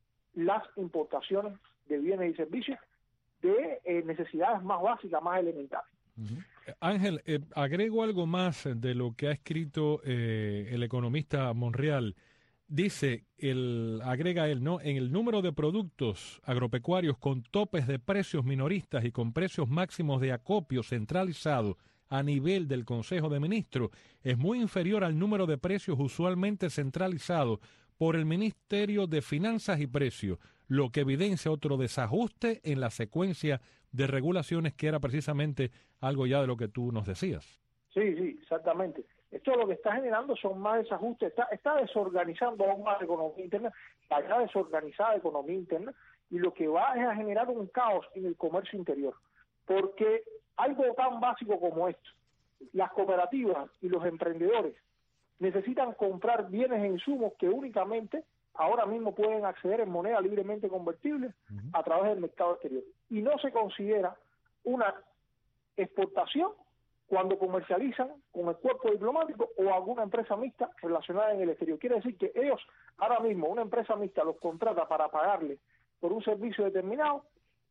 [SPEAKER 11] las importaciones de bienes y servicios de eh, necesidades más básicas, más elementales.
[SPEAKER 7] Uh-huh. Ángel, eh, agrego algo más de lo que ha escrito eh, el economista Monreal. Dice, el, agrega él, ¿no? En el número de productos agropecuarios con topes de precios minoristas y con precios máximos de acopio centralizado a nivel del Consejo de Ministros, es muy inferior al número de precios usualmente centralizados por el Ministerio de Finanzas y Precios, lo que evidencia otro desajuste en la secuencia de regulaciones que era precisamente algo ya de lo que tú nos decías.
[SPEAKER 11] Sí, sí, exactamente. Esto lo que está generando son más desajustes, está, está desorganizando aún más la economía interna, está desorganizada la economía interna, y lo que va es a generar un caos en el comercio interior. Porque algo tan básico como esto, las cooperativas y los emprendedores necesitan comprar bienes e insumos que únicamente ahora mismo pueden acceder en moneda libremente convertible uh-huh. a través del mercado exterior. Y no se considera una exportación cuando comercializan con el cuerpo diplomático o alguna empresa mixta relacionada en el exterior. Quiere decir que ellos, ahora mismo, una empresa mixta los contrata para pagarle por un servicio determinado,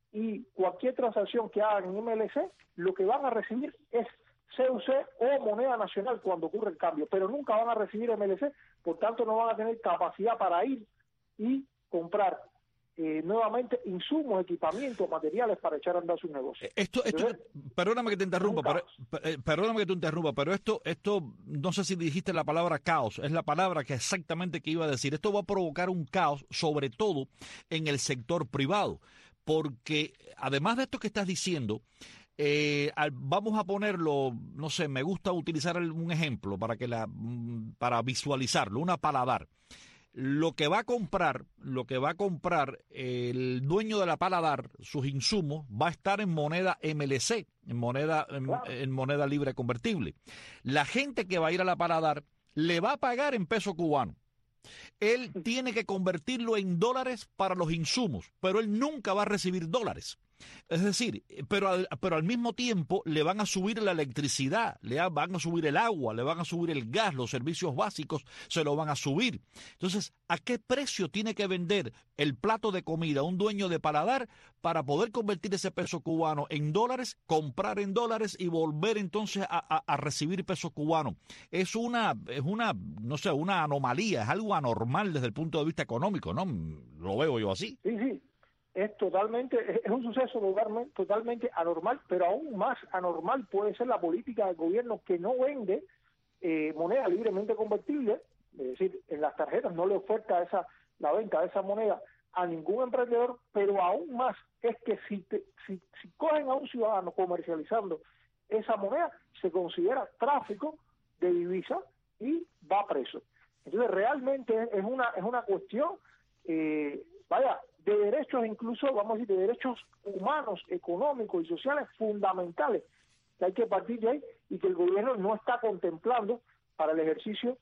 [SPEAKER 11] y cualquier transacción que hagan en M L C, lo que van a recibir es C U C o moneda nacional cuando ocurre el cambio, pero nunca van a recibir M L C, por tanto no van a tener capacidad para ir y comprar eh, nuevamente insumos, equipamientos, materiales para echar a andar sus negocios.
[SPEAKER 6] Esto, esto, Entonces, perdóname que te interrumpa, pero, eh, perdóname que te interrumpa, pero esto, esto, no sé si dijiste la palabra caos, es la palabra que exactamente que iba a decir. Esto va a provocar un caos, sobre todo en el sector privado, porque además de esto que estás diciendo, Eh, al, vamos a ponerlo, no sé, me gusta utilizar el, un ejemplo para que la para visualizarlo, una paladar. Lo que va a comprar, lo que va a comprar el dueño de la paladar, sus insumos, va a estar en moneda M L C, en moneda en,
[SPEAKER 11] claro.
[SPEAKER 6] en moneda libre convertible. La gente que va a ir a la paladar le va a pagar en peso cubano. Él tiene que convertirlo en dólares para los insumos, pero él nunca va a recibir dólares. Es decir, pero al, pero al mismo tiempo le van a subir la electricidad, le van a subir el agua, le van a subir el gas, los servicios básicos se lo van a subir. Entonces, ¿a qué precio tiene que vender el plato de comida un dueño de paladar para poder convertir ese peso cubano en dólares, comprar en dólares y volver entonces a, a, a recibir peso cubano? Es una, es una, no sé, una anomalía, es algo anormal desde el punto de vista económico, ¿no? Lo veo yo así.
[SPEAKER 11] Sí, sí. Es totalmente, es un suceso totalmente, totalmente anormal, pero aún más anormal puede ser la política del gobierno, que no vende eh, moneda libremente convertible, es decir, en las tarjetas no le oferta esa la venta de esa moneda a ningún emprendedor, pero aún más es que si, te, si, si cogen a un ciudadano comercializando esa moneda, se considera tráfico de divisa y va preso. Entonces realmente es una es una cuestión, eh, vaya, de derechos, incluso, vamos a decir, de derechos humanos, económicos y sociales fundamentales, que hay que partir de ahí y que el gobierno no está contemplando para el ejercicio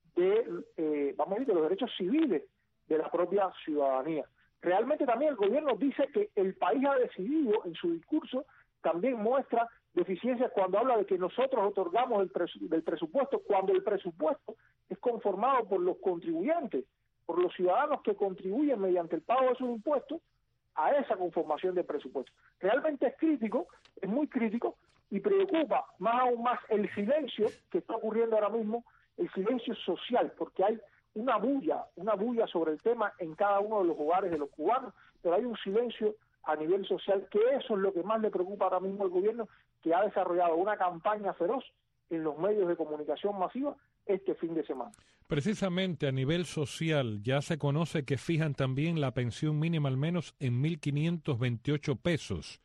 [SPEAKER 11] de, eh, vamos a decir, de los derechos civiles de la propia ciudadanía. Realmente también el gobierno dice que el país ha decidido, en su discurso, también muestra deficiencias cuando habla de que nosotros otorgamos el presu del presupuesto, cuando el presupuesto es conformado por los contribuyentes, por los ciudadanos que contribuyen mediante el pago de sus impuestos a esa conformación del presupuesto. Realmente es crítico, es muy crítico, y preocupa más aún más el silencio que está ocurriendo ahora mismo, el silencio social, porque hay una bulla, una bulla sobre el tema en cada uno de los hogares de los cubanos, pero hay un silencio a nivel social, que eso es lo que más le preocupa ahora mismo al gobierno, que ha desarrollado una campaña feroz en los medios de comunicación masiva este fin de semana.
[SPEAKER 7] Precisamente a nivel social ya se conoce que fijan también la pensión mínima al menos en mil quinientos veintiocho pesos,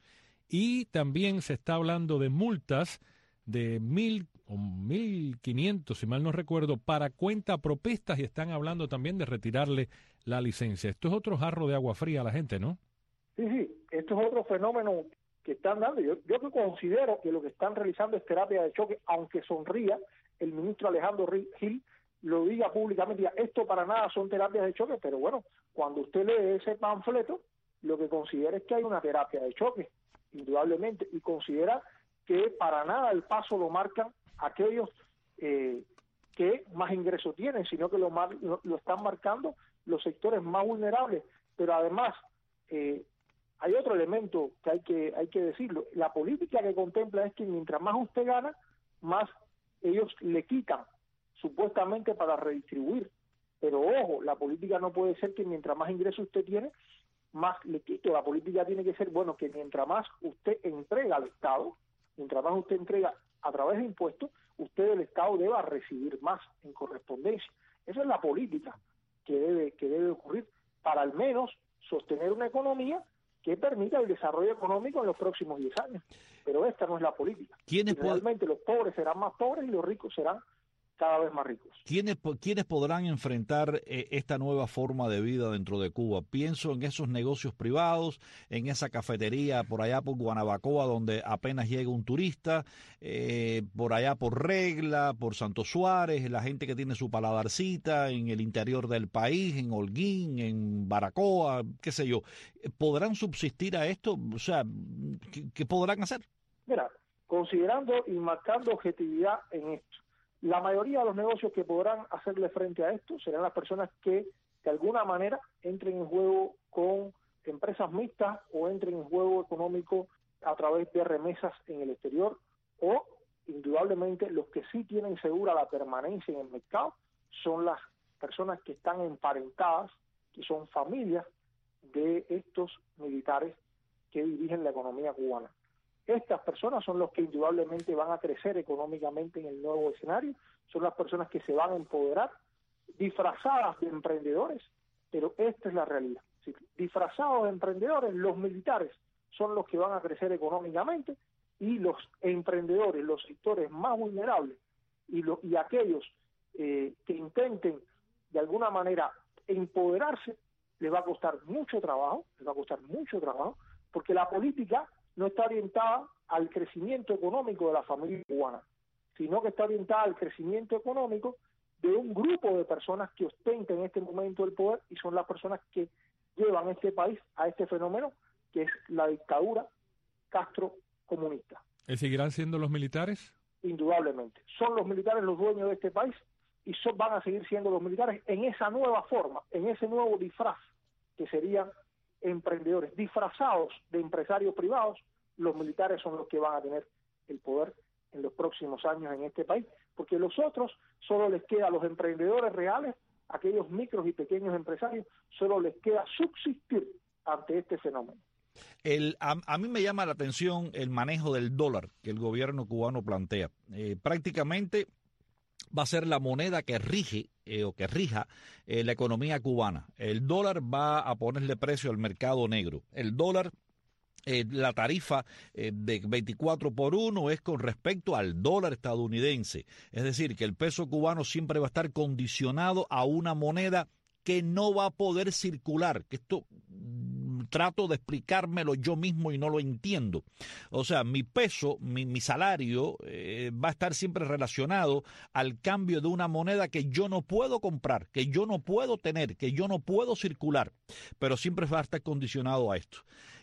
[SPEAKER 7] y también se está hablando de multas de mil o mil quinientos, si mal no recuerdo, para cuenta propistas, y están hablando también de retirarle la licencia. Esto es otro jarro de agua fría a la gente, ¿no?
[SPEAKER 11] Sí, sí, esto es otro fenómeno que están dando. Yo, yo que considero que lo que están realizando es terapia de choque, aunque sonría el ministro Alejandro Gil, lo diga públicamente, diga, esto para nada son terapias de choque, pero bueno, cuando usted lee ese panfleto, lo que considera es que hay una terapia de choque, indudablemente, y considera que para nada el paso lo marcan aquellos eh, que más ingresos tienen, sino que lo, mar, lo, lo están marcando los sectores más vulnerables. Pero además, eh, hay otro elemento que hay que hay que decirlo, la política que contempla es que mientras más usted gana, más ellos le quitan, supuestamente para redistribuir. Pero ojo, la política no puede ser que mientras más ingresos usted tiene, más le quito. La política tiene que ser, bueno, que mientras más usted entrega al Estado, mientras más usted entrega a través de impuestos, usted del Estado deba recibir más en correspondencia. Esa es la política que debe que debe ocurrir para al menos sostener una economía que permita el desarrollo económico en los próximos diez años. Pero esta no es la política.
[SPEAKER 6] ¿Quiénes
[SPEAKER 11] realmente los pobres serán más pobres y los ricos serán cada vez más ricos.
[SPEAKER 6] ¿Quiénes, ¿Quiénes podrán enfrentar eh, esta nueva forma de vida dentro de Cuba? Pienso en esos negocios privados, en esa cafetería por allá por Guanabacoa, donde apenas llega un turista, eh, por allá por Regla, por Santo Suárez, la gente que tiene su paladarcita en el interior del país, en Holguín, en Baracoa, qué sé yo. ¿Podrán subsistir a esto? O sea, ¿qué, qué podrán hacer?
[SPEAKER 11] Mira, considerando y marcando objetividad en esto, la mayoría de los negocios que podrán hacerle frente a esto serán las personas que de alguna manera entren en juego con empresas mixtas o entren en juego económico a través de remesas en el exterior, o indudablemente los que sí tienen segura la permanencia en el mercado son las personas que están emparentadas, que son familias de estos militares que dirigen la economía cubana. Estas personas son los que indudablemente van a crecer económicamente en el nuevo escenario, son las personas que se van a empoderar, disfrazadas de emprendedores, pero esta es la realidad. Sí, disfrazados de emprendedores, los militares son los que van a crecer económicamente, y los emprendedores, los sectores más vulnerables y, lo, y aquellos eh, que intenten de alguna manera empoderarse, les va a costar mucho trabajo, les va a costar mucho trabajo, porque la política no está orientada al crecimiento económico de la familia cubana, sino que está orientada al crecimiento económico de un grupo de personas que ostentan en este momento el poder, y son las personas que llevan este país a este fenómeno que es la dictadura Castro-comunista.
[SPEAKER 7] ¿Y seguirán siendo los militares?
[SPEAKER 11] Indudablemente. Son los militares los dueños de este país, y son, van a seguir siendo los militares en esa nueva forma, en ese nuevo disfraz que serían emprendedores disfrazados de empresarios privados. Los militares son los que van a tener el poder en los próximos años en este país, porque los otros solo les queda, a los emprendedores reales, aquellos micros y pequeños empresarios, solo les queda subsistir ante este fenómeno.
[SPEAKER 6] El, a, a mí me llama la atención el manejo del dólar que el gobierno cubano plantea. Eh, prácticamente va a ser la moneda que rige eh, o que rija eh, la economía cubana. El dólar va a ponerle precio al mercado negro. El dólar, eh, la tarifa eh, de veinticuatro por uno es con respecto al dólar estadounidense. Es decir, que el peso cubano siempre va a estar condicionado a una moneda que no va a poder circular, que esto mm, trato de explicármelo yo mismo y no lo entiendo. O sea, mi peso, mi, mi salario eh, va a estar siempre relacionado al cambio de una moneda que yo no puedo comprar, que yo no puedo tener, que yo no puedo circular, pero siempre va a estar condicionado a esto.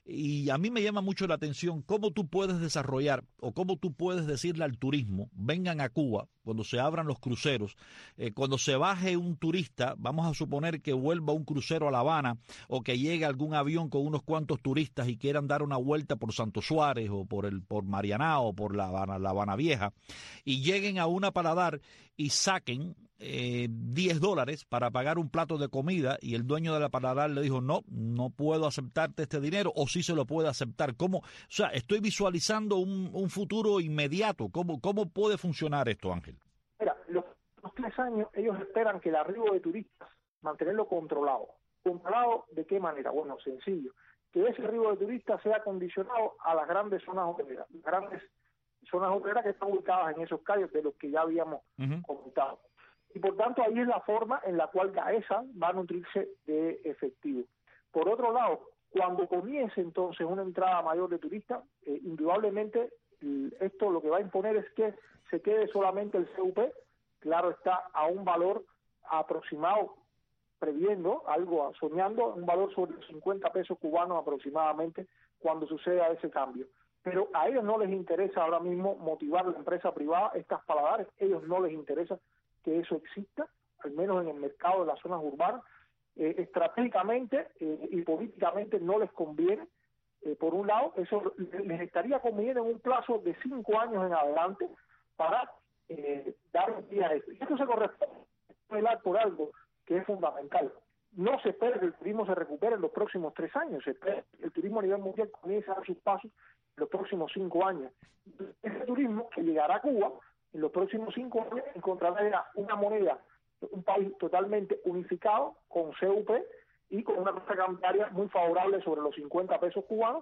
[SPEAKER 6] Y a mí me llama mucho la atención cómo tú puedes desarrollar o cómo tú puedes decirle al turismo, vengan a Cuba, cuando se abran los cruceros, eh, cuando se baje un turista, vamos a suponer que vuelva un crucero a La Habana o que llegue algún avión con unos cuantos turistas y quieran dar una vuelta por Santo Suárez o por el por Marianao o por La Habana, La Habana Vieja y lleguen a una paladar y saquen eh, diez dólares para pagar un plato de comida y el dueño de la paladar le dijo no, no puedo aceptarte este dinero o sí se lo puede aceptar. ¿Cómo? O sea, estoy visualizando un, un futuro inmediato. ¿Cómo, ¿Cómo puede funcionar esto, Ángel?
[SPEAKER 11] Mira, los, los tres años ellos esperan que el arribo de turistas mantenerlo controlado. ¿Controlado de qué manera? Bueno, sencillo. Que ese arribo de turistas sea condicionado a las grandes zonas hoteleras, las grandes zonas hoteleras que están ubicadas en esos calles de los que ya habíamos uh-huh. comentado. Y por tanto ahí es la forma en la cual Gaesa va a nutrirse de efectivo. Por otro lado, cuando comience entonces una entrada mayor de turistas, eh, indudablemente esto lo que va a imponer es que se quede solamente el C U P, claro está, a un valor aproximado, previendo algo, soñando, un valor sobre cincuenta pesos cubanos aproximadamente cuando suceda ese cambio. Pero a ellos no les interesa ahora mismo motivar a la empresa privada, estas paladares, ellos no les interesa que eso exista, al menos en el mercado de las zonas urbanas. Eh, estratégicamente eh, y políticamente no les conviene. Eh, por un lado, eso les estaría conveniendo en un plazo de cinco años en adelante para eh, dar un día a esto. Y esto se corresponde a velar por algo que es fundamental. No se espera que el turismo se recupere en los próximos tres años, se espera que el turismo a nivel mundial comience a dar sus pasos en los próximos cinco años. Ese turismo que llegará a Cuba en los próximos cinco años encontrará una moneda, un país totalmente unificado, con C U P y con una tasa cambiaria muy favorable sobre los cincuenta pesos cubanos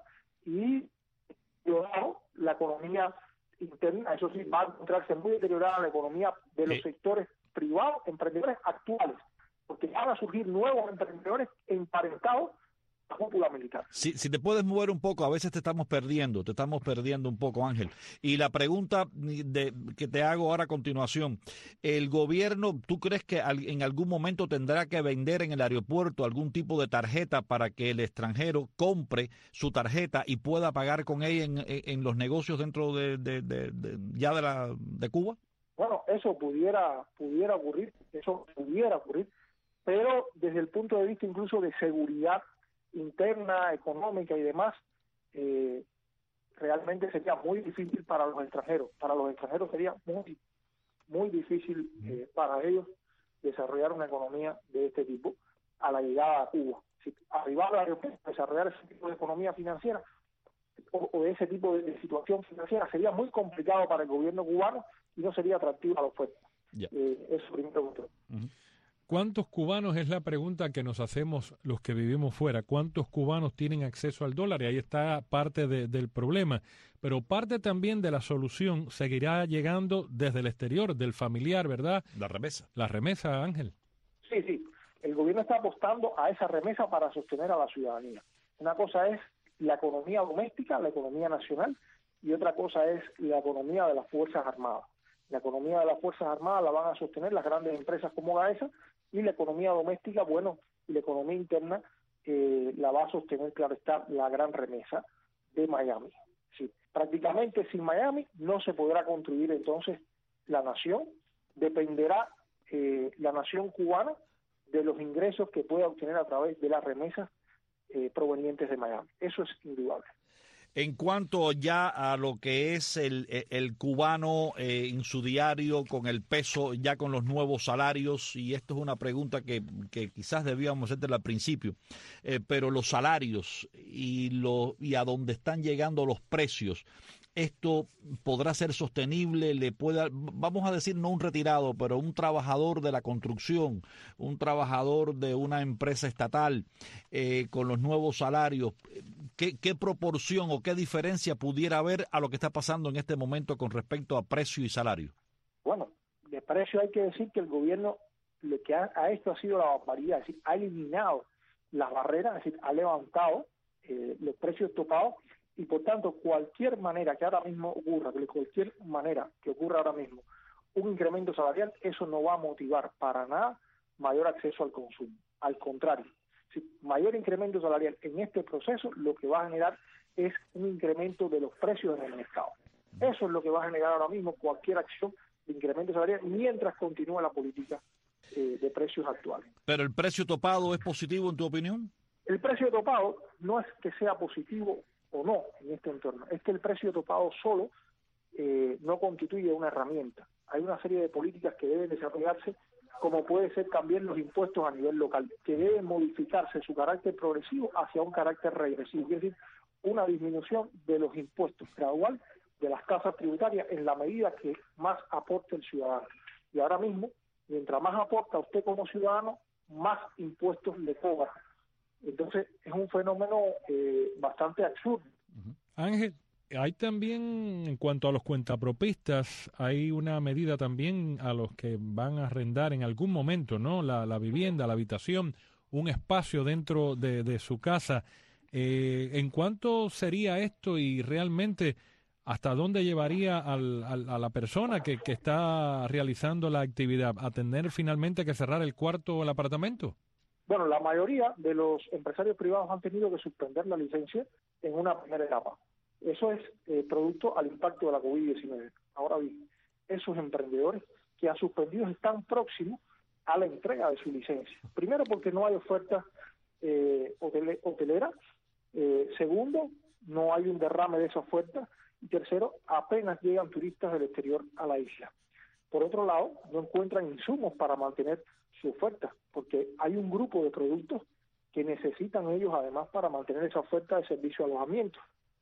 [SPEAKER 11] y deteriorado la economía interna, eso sí, va a encontrarse muy deteriorada la economía de los sí. sectores privados, emprendedores actuales, porque van a surgir nuevos emprendedores emparentados a la cúpula militar.
[SPEAKER 6] Si, si te puedes mover un poco, a veces te estamos perdiendo, te estamos perdiendo un poco, Ángel. Y la pregunta de, que te hago ahora a continuación, ¿el gobierno, tú crees que al, en algún momento tendrá que vender en el aeropuerto algún tipo de tarjeta para que el extranjero compre su tarjeta y pueda pagar con ella en, en, en los negocios dentro de, de, de, de ya de, la, de Cuba?
[SPEAKER 11] Bueno, eso pudiera, pudiera ocurrir, eso pudiera ocurrir, pero desde el punto de vista incluso de seguridad interna, económica y demás, eh, realmente sería muy difícil para los extranjeros. Para los extranjeros sería muy, muy difícil eh, para ellos desarrollar una economía de este tipo a la llegada a Cuba. Si arribar al aeropuerto, desarrollar ese tipo de economía financiera o, o de ese tipo de, de situación financiera sería muy complicado para el gobierno cubano y no sería atractivo a los puestos. Yeah. Eh, eso primero que todo.
[SPEAKER 7] Uh-huh. ¿Cuántos cubanos, es la pregunta que nos hacemos los que vivimos fuera, cuántos cubanos tienen acceso al dólar? Y ahí está parte de, del problema. Pero parte también de la solución seguirá llegando desde el exterior, del familiar, ¿verdad?
[SPEAKER 6] La remesa.
[SPEAKER 7] La remesa, Ángel.
[SPEAKER 11] Sí, sí. El gobierno está apostando a esa remesa para sostener a la ciudadanía. Una cosa es la economía doméstica, la economía nacional, y otra cosa es la economía de las Fuerzas Armadas. La economía de las Fuerzas Armadas la van a sostener las grandes empresas como Gaesa, y la economía doméstica, bueno, y la economía interna eh, la va a sostener, claro está, la gran remesa de Miami. Sí, prácticamente sin Miami no se podrá construir entonces la nación, dependerá eh, la nación cubana de los ingresos que pueda obtener a través de las remesas eh, provenientes de Miami. Eso es indudable.
[SPEAKER 6] En cuanto ya a lo que es el, el cubano eh, en su diario, con el peso, ya con los nuevos salarios, y esto es una pregunta que, que quizás debíamos hacer al principio, eh, pero los salarios y, lo, y a dónde están llegando los precios, esto podrá ser sostenible, le pueda, vamos a decir no un retirado, pero un trabajador de la construcción, un trabajador de una empresa estatal eh, con los nuevos salarios, ¿qué, qué proporción o qué diferencia pudiera haber a lo que está pasando en este momento con respecto a precio y salario?
[SPEAKER 11] Bueno, de precio hay que decir que el gobierno lo que ha, a esto ha sido la barbaridad, es decir, ha eliminado las barreras, es decir, ha levantado eh, los precios topados. Y por tanto, cualquier manera que ahora mismo ocurra, cualquier manera que ocurra ahora mismo un incremento salarial, eso no va a motivar para nada mayor acceso al consumo. Al contrario, si mayor incremento salarial en este proceso, lo que va a generar es un incremento de los precios en el mercado. Eso es lo que va a generar ahora mismo cualquier acción de incremento salarial mientras continúa la política eh, de precios actuales.
[SPEAKER 6] ¿Pero el precio topado es positivo en tu opinión?
[SPEAKER 11] El precio topado no es que sea positivo o no en este entorno, es que el precio topado solo eh, no constituye una herramienta. Hay una serie de políticas que deben desarrollarse, como puede ser también los impuestos a nivel local, que deben modificarse su carácter progresivo hacia un carácter regresivo, es decir, una disminución de los impuestos gradual de las tasas tributarias en la medida que más aporte el ciudadano. Y ahora mismo, mientras más aporta usted como ciudadano, más impuestos le cobran. Entonces, es un fenómeno eh, bastante absurdo.
[SPEAKER 7] Ángel, hay también, en cuanto a los cuentapropistas, hay una medida también a los que van a arrendar en algún momento, ¿no? La, la vivienda, la habitación, un espacio dentro de, de su casa. Eh, ¿En cuánto sería esto y realmente hasta dónde llevaría al, al, a la persona que, que está realizando la actividad a tener finalmente que cerrar el cuarto o el apartamento?
[SPEAKER 11] Bueno, la mayoría de los empresarios privados han tenido que suspender la licencia en una primera etapa. Eso es eh, producto al impacto de la COVID diecinueve. Ahora bien, esos emprendedores que han suspendido están próximos a la entrega de su licencia. Primero, porque no hay oferta eh, hotel, hotelera. Eh, segundo, no hay un derrame de esa oferta. Y tercero, apenas llegan turistas del exterior a la isla. Por otro lado, no encuentran insumos para mantener su oferta, porque hay un grupo de productos que necesitan ellos además para mantener esa oferta de servicio de alojamiento.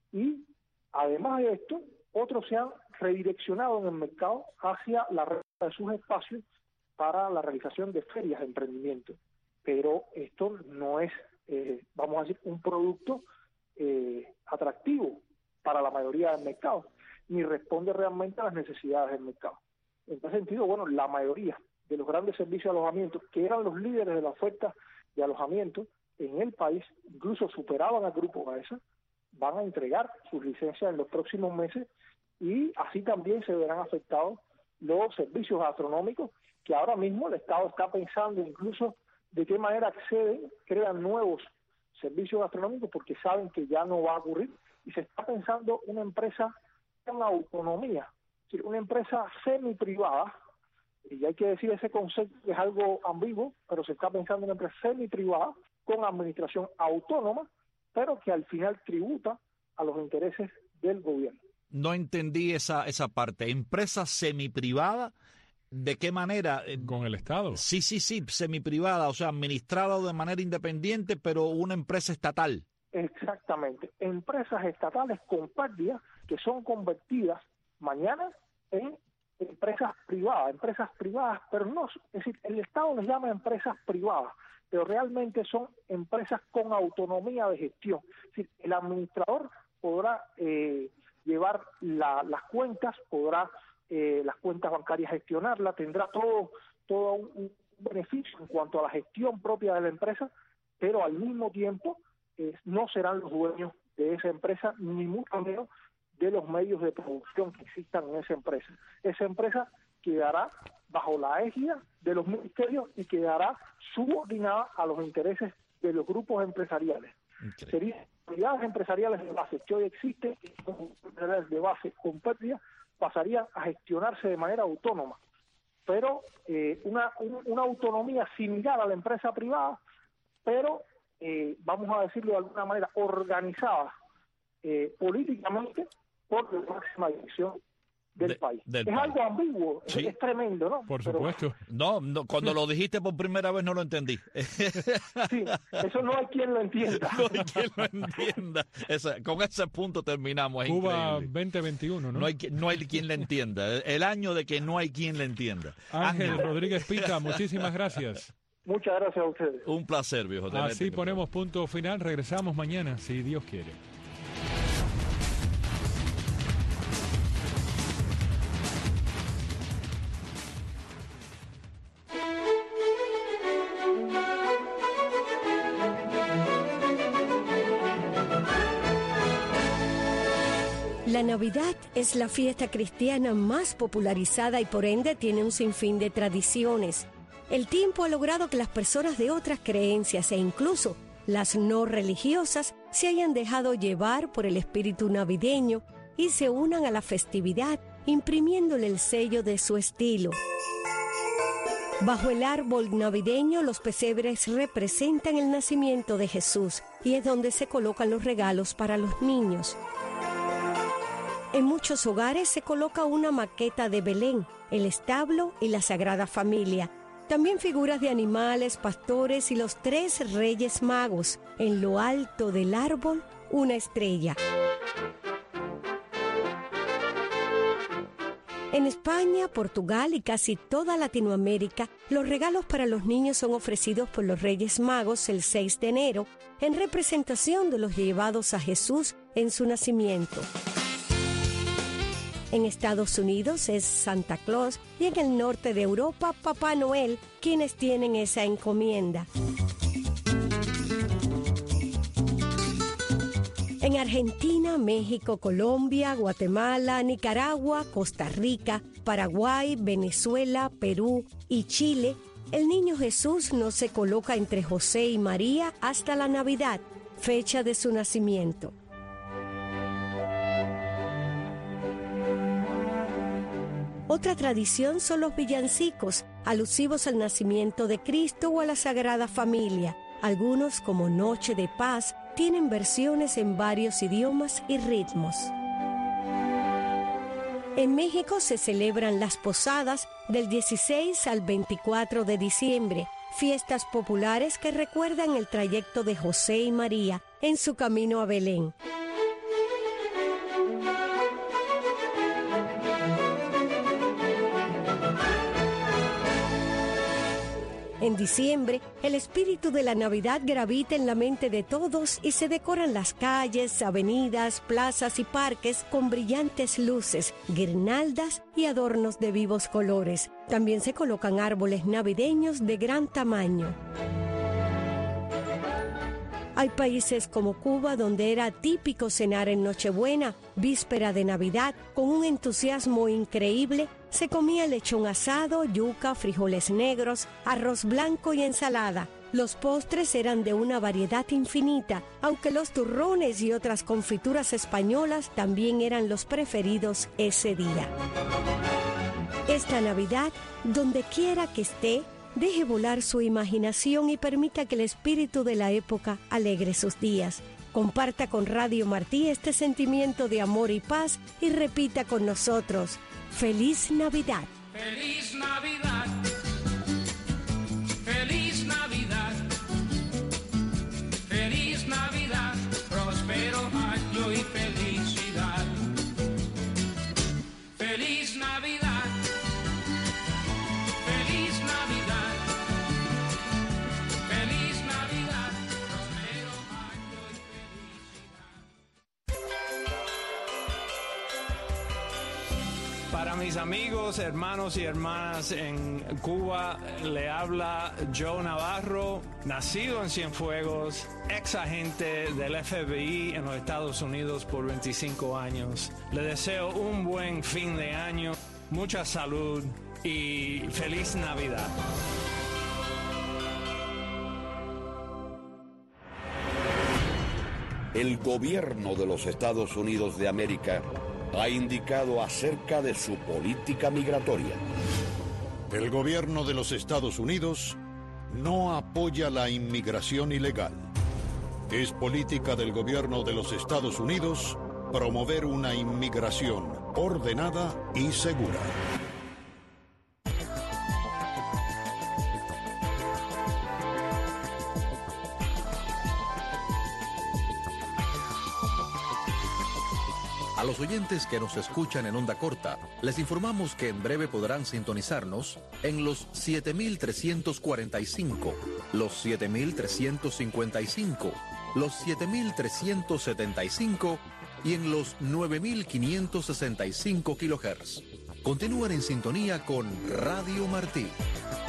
[SPEAKER 11] Y además de esto, otros se han redireccionado en el mercado hacia la renta de sus espacios para la realización de ferias de emprendimiento. Pero esto no es, eh, vamos a decir, un producto eh, atractivo para la mayoría del mercado, ni responde realmente a las necesidades del mercado. En ese sentido, bueno, la mayoría de los grandes servicios de alojamiento, que eran los líderes de la oferta de alojamiento en el país, incluso superaban al Grupo Baeza, van a entregar sus licencias en los próximos meses y así también se verán afectados los servicios gastronómicos, que ahora mismo el Estado está pensando incluso de qué manera acceden, crean nuevos servicios gastronómicos porque saben que ya no va a ocurrir y se está pensando una empresa con autonomía, es decir, una empresa semi-privada. Y hay que decir ese concepto que es algo ambiguo, pero se está pensando en una empresa semi-privada con administración autónoma, pero que al final tributa a los intereses del gobierno.
[SPEAKER 6] No entendí esa esa parte. ¿Empresa semi-privada? ¿De qué manera?
[SPEAKER 7] ¿Con el Estado?
[SPEAKER 6] Sí, sí, sí, semi-privada, o sea, administrada de manera independiente, pero una empresa estatal.
[SPEAKER 11] Exactamente. Empresas estatales con pérdidas que son convertidas mañana en empresas privadas, empresas privadas, pero no, es decir, el Estado les llama empresas privadas, pero realmente son empresas con autonomía de gestión. Es decir, el administrador podrá eh, llevar la, las cuentas, podrá eh, las cuentas bancarias gestionarlas, tendrá todo, todo un, un beneficio en cuanto a la gestión propia de la empresa, pero al mismo tiempo eh, no serán los dueños de esa empresa, ni mucho menos de los medios de producción que existan en esa empresa. Esa empresa quedará bajo la égida de los ministerios y quedará subordinada a los intereses de los grupos empresariales. Okay. Serían unidades empresariales de base que hoy existen, empresariales de base con pérdida, pasarían a gestionarse de manera autónoma, pero eh, una, un, una autonomía similar a la empresa privada, pero eh, vamos a decirlo de alguna manera organizada eh, políticamente por la máxima dirección del
[SPEAKER 6] de,
[SPEAKER 11] país.
[SPEAKER 6] Del
[SPEAKER 11] es
[SPEAKER 6] país.
[SPEAKER 11] algo ambiguo,
[SPEAKER 6] Sí.
[SPEAKER 11] es, es tremendo, ¿no?
[SPEAKER 7] Por
[SPEAKER 11] Pero,
[SPEAKER 7] supuesto.
[SPEAKER 6] No, no, cuando lo dijiste por primera vez no lo entendí.
[SPEAKER 11] sí, eso no hay quien lo entienda.
[SPEAKER 6] No hay quien lo entienda. Ese- con ese punto terminamos. Es
[SPEAKER 7] Cuba
[SPEAKER 6] increíble.
[SPEAKER 7] veinte veintiuno, ¿no?
[SPEAKER 6] No hay, qui- no hay quien le entienda. El, el año de que no hay quien le entienda.
[SPEAKER 7] Ángel Rodríguez Pita, muchísimas gracias.
[SPEAKER 11] Muchas gracias a ustedes.
[SPEAKER 6] Un placer, viejo. tenerte
[SPEAKER 7] Así
[SPEAKER 6] con
[SPEAKER 7] ponemos punto final. Regresamos mañana, si Dios quiere.
[SPEAKER 12] La Navidad es la fiesta cristiana más popularizada y por ende tiene un sinfín de tradiciones. El tiempo ha logrado que las personas de otras creencias e incluso las no religiosas se hayan dejado llevar por el espíritu navideño y se unan a la festividad imprimiéndole el sello de su estilo. Bajo el árbol navideño los pesebres representan el nacimiento de Jesús y es donde se colocan los regalos para los niños. En muchos hogares se coloca una maqueta de Belén, el establo y la Sagrada Familia. También figuras de animales, pastores y los tres reyes magos. En lo alto del árbol, una estrella. En España, Portugal y casi toda Latinoamérica, los regalos para los niños son ofrecidos por los Reyes Magos el seis de enero, en representación de los llevados a Jesús en su nacimiento. En Estados Unidos es Santa Claus y en el norte de Europa, Papá Noel, quienes tienen esa encomienda. En Argentina, México, Colombia, Guatemala, Nicaragua, Costa Rica, Paraguay, Venezuela, Perú y Chile, el niño Jesús no se coloca entre José y María hasta la Navidad, fecha de su nacimiento. Otra tradición son los villancicos, alusivos al nacimiento de Cristo o a la Sagrada Familia. Algunos, como Noche de Paz, tienen versiones en varios idiomas y ritmos. En México se celebran las posadas del dieciséis al veinticuatro de diciembre, fiestas populares que recuerdan el trayecto de José y María en su camino a Belén. En diciembre, el espíritu de la Navidad gravita en la mente de todos y se decoran las calles, avenidas, plazas y parques con brillantes luces, guirnaldas y adornos de vivos colores. También se colocan árboles navideños de gran tamaño. Hay países como Cuba donde era típico cenar en Nochebuena, víspera de Navidad, con un entusiasmo increíble. Se comía lechón asado, yuca, frijoles negros, arroz blanco y ensalada. Los postres eran de una variedad infinita, aunque los turrones y otras confituras españolas también eran los preferidos ese día. Esta Navidad, donde quiera que esté, deje volar su imaginación y permita que el espíritu de la época alegre sus días. Comparta con Radio Martí este sentimiento de amor y paz y repita con nosotros: ¡Feliz Navidad!
[SPEAKER 13] ¡Feliz Navidad! ¡Feliz Navidad! ¡Feliz Navidad! ¡Próspero año y felicidad! ¡Feliz Navidad! ¡Feliz Navidad! ¡Feliz Navidad! ¡Próspero año y felicidad! Para mis amigos, hermanos y hermanas en Cuba, le habla Joe Navarro, nacido en Cienfuegos, ex agente del F B I en los Estados Unidos por veinticinco años. Le deseo un buen fin de año, mucha salud y feliz Navidad.
[SPEAKER 14] El gobierno de los Estados Unidos de América ha indicado acerca de su política migratoria.
[SPEAKER 15] El gobierno de los Estados Unidos no apoya la inmigración ilegal. Es política del gobierno de los Estados Unidos promover una inmigración ordenada y segura.
[SPEAKER 16] A los oyentes que nos escuchan en onda corta, les informamos que en breve podrán sintonizarnos en los siete mil trescientos cuarenta y cinco, los siete mil trescientos cincuenta y cinco, los siete mil trescientos setenta y cinco y en los nueve mil quinientos sesenta y cinco kilohertz. Continúen en sintonía con Radio Martí.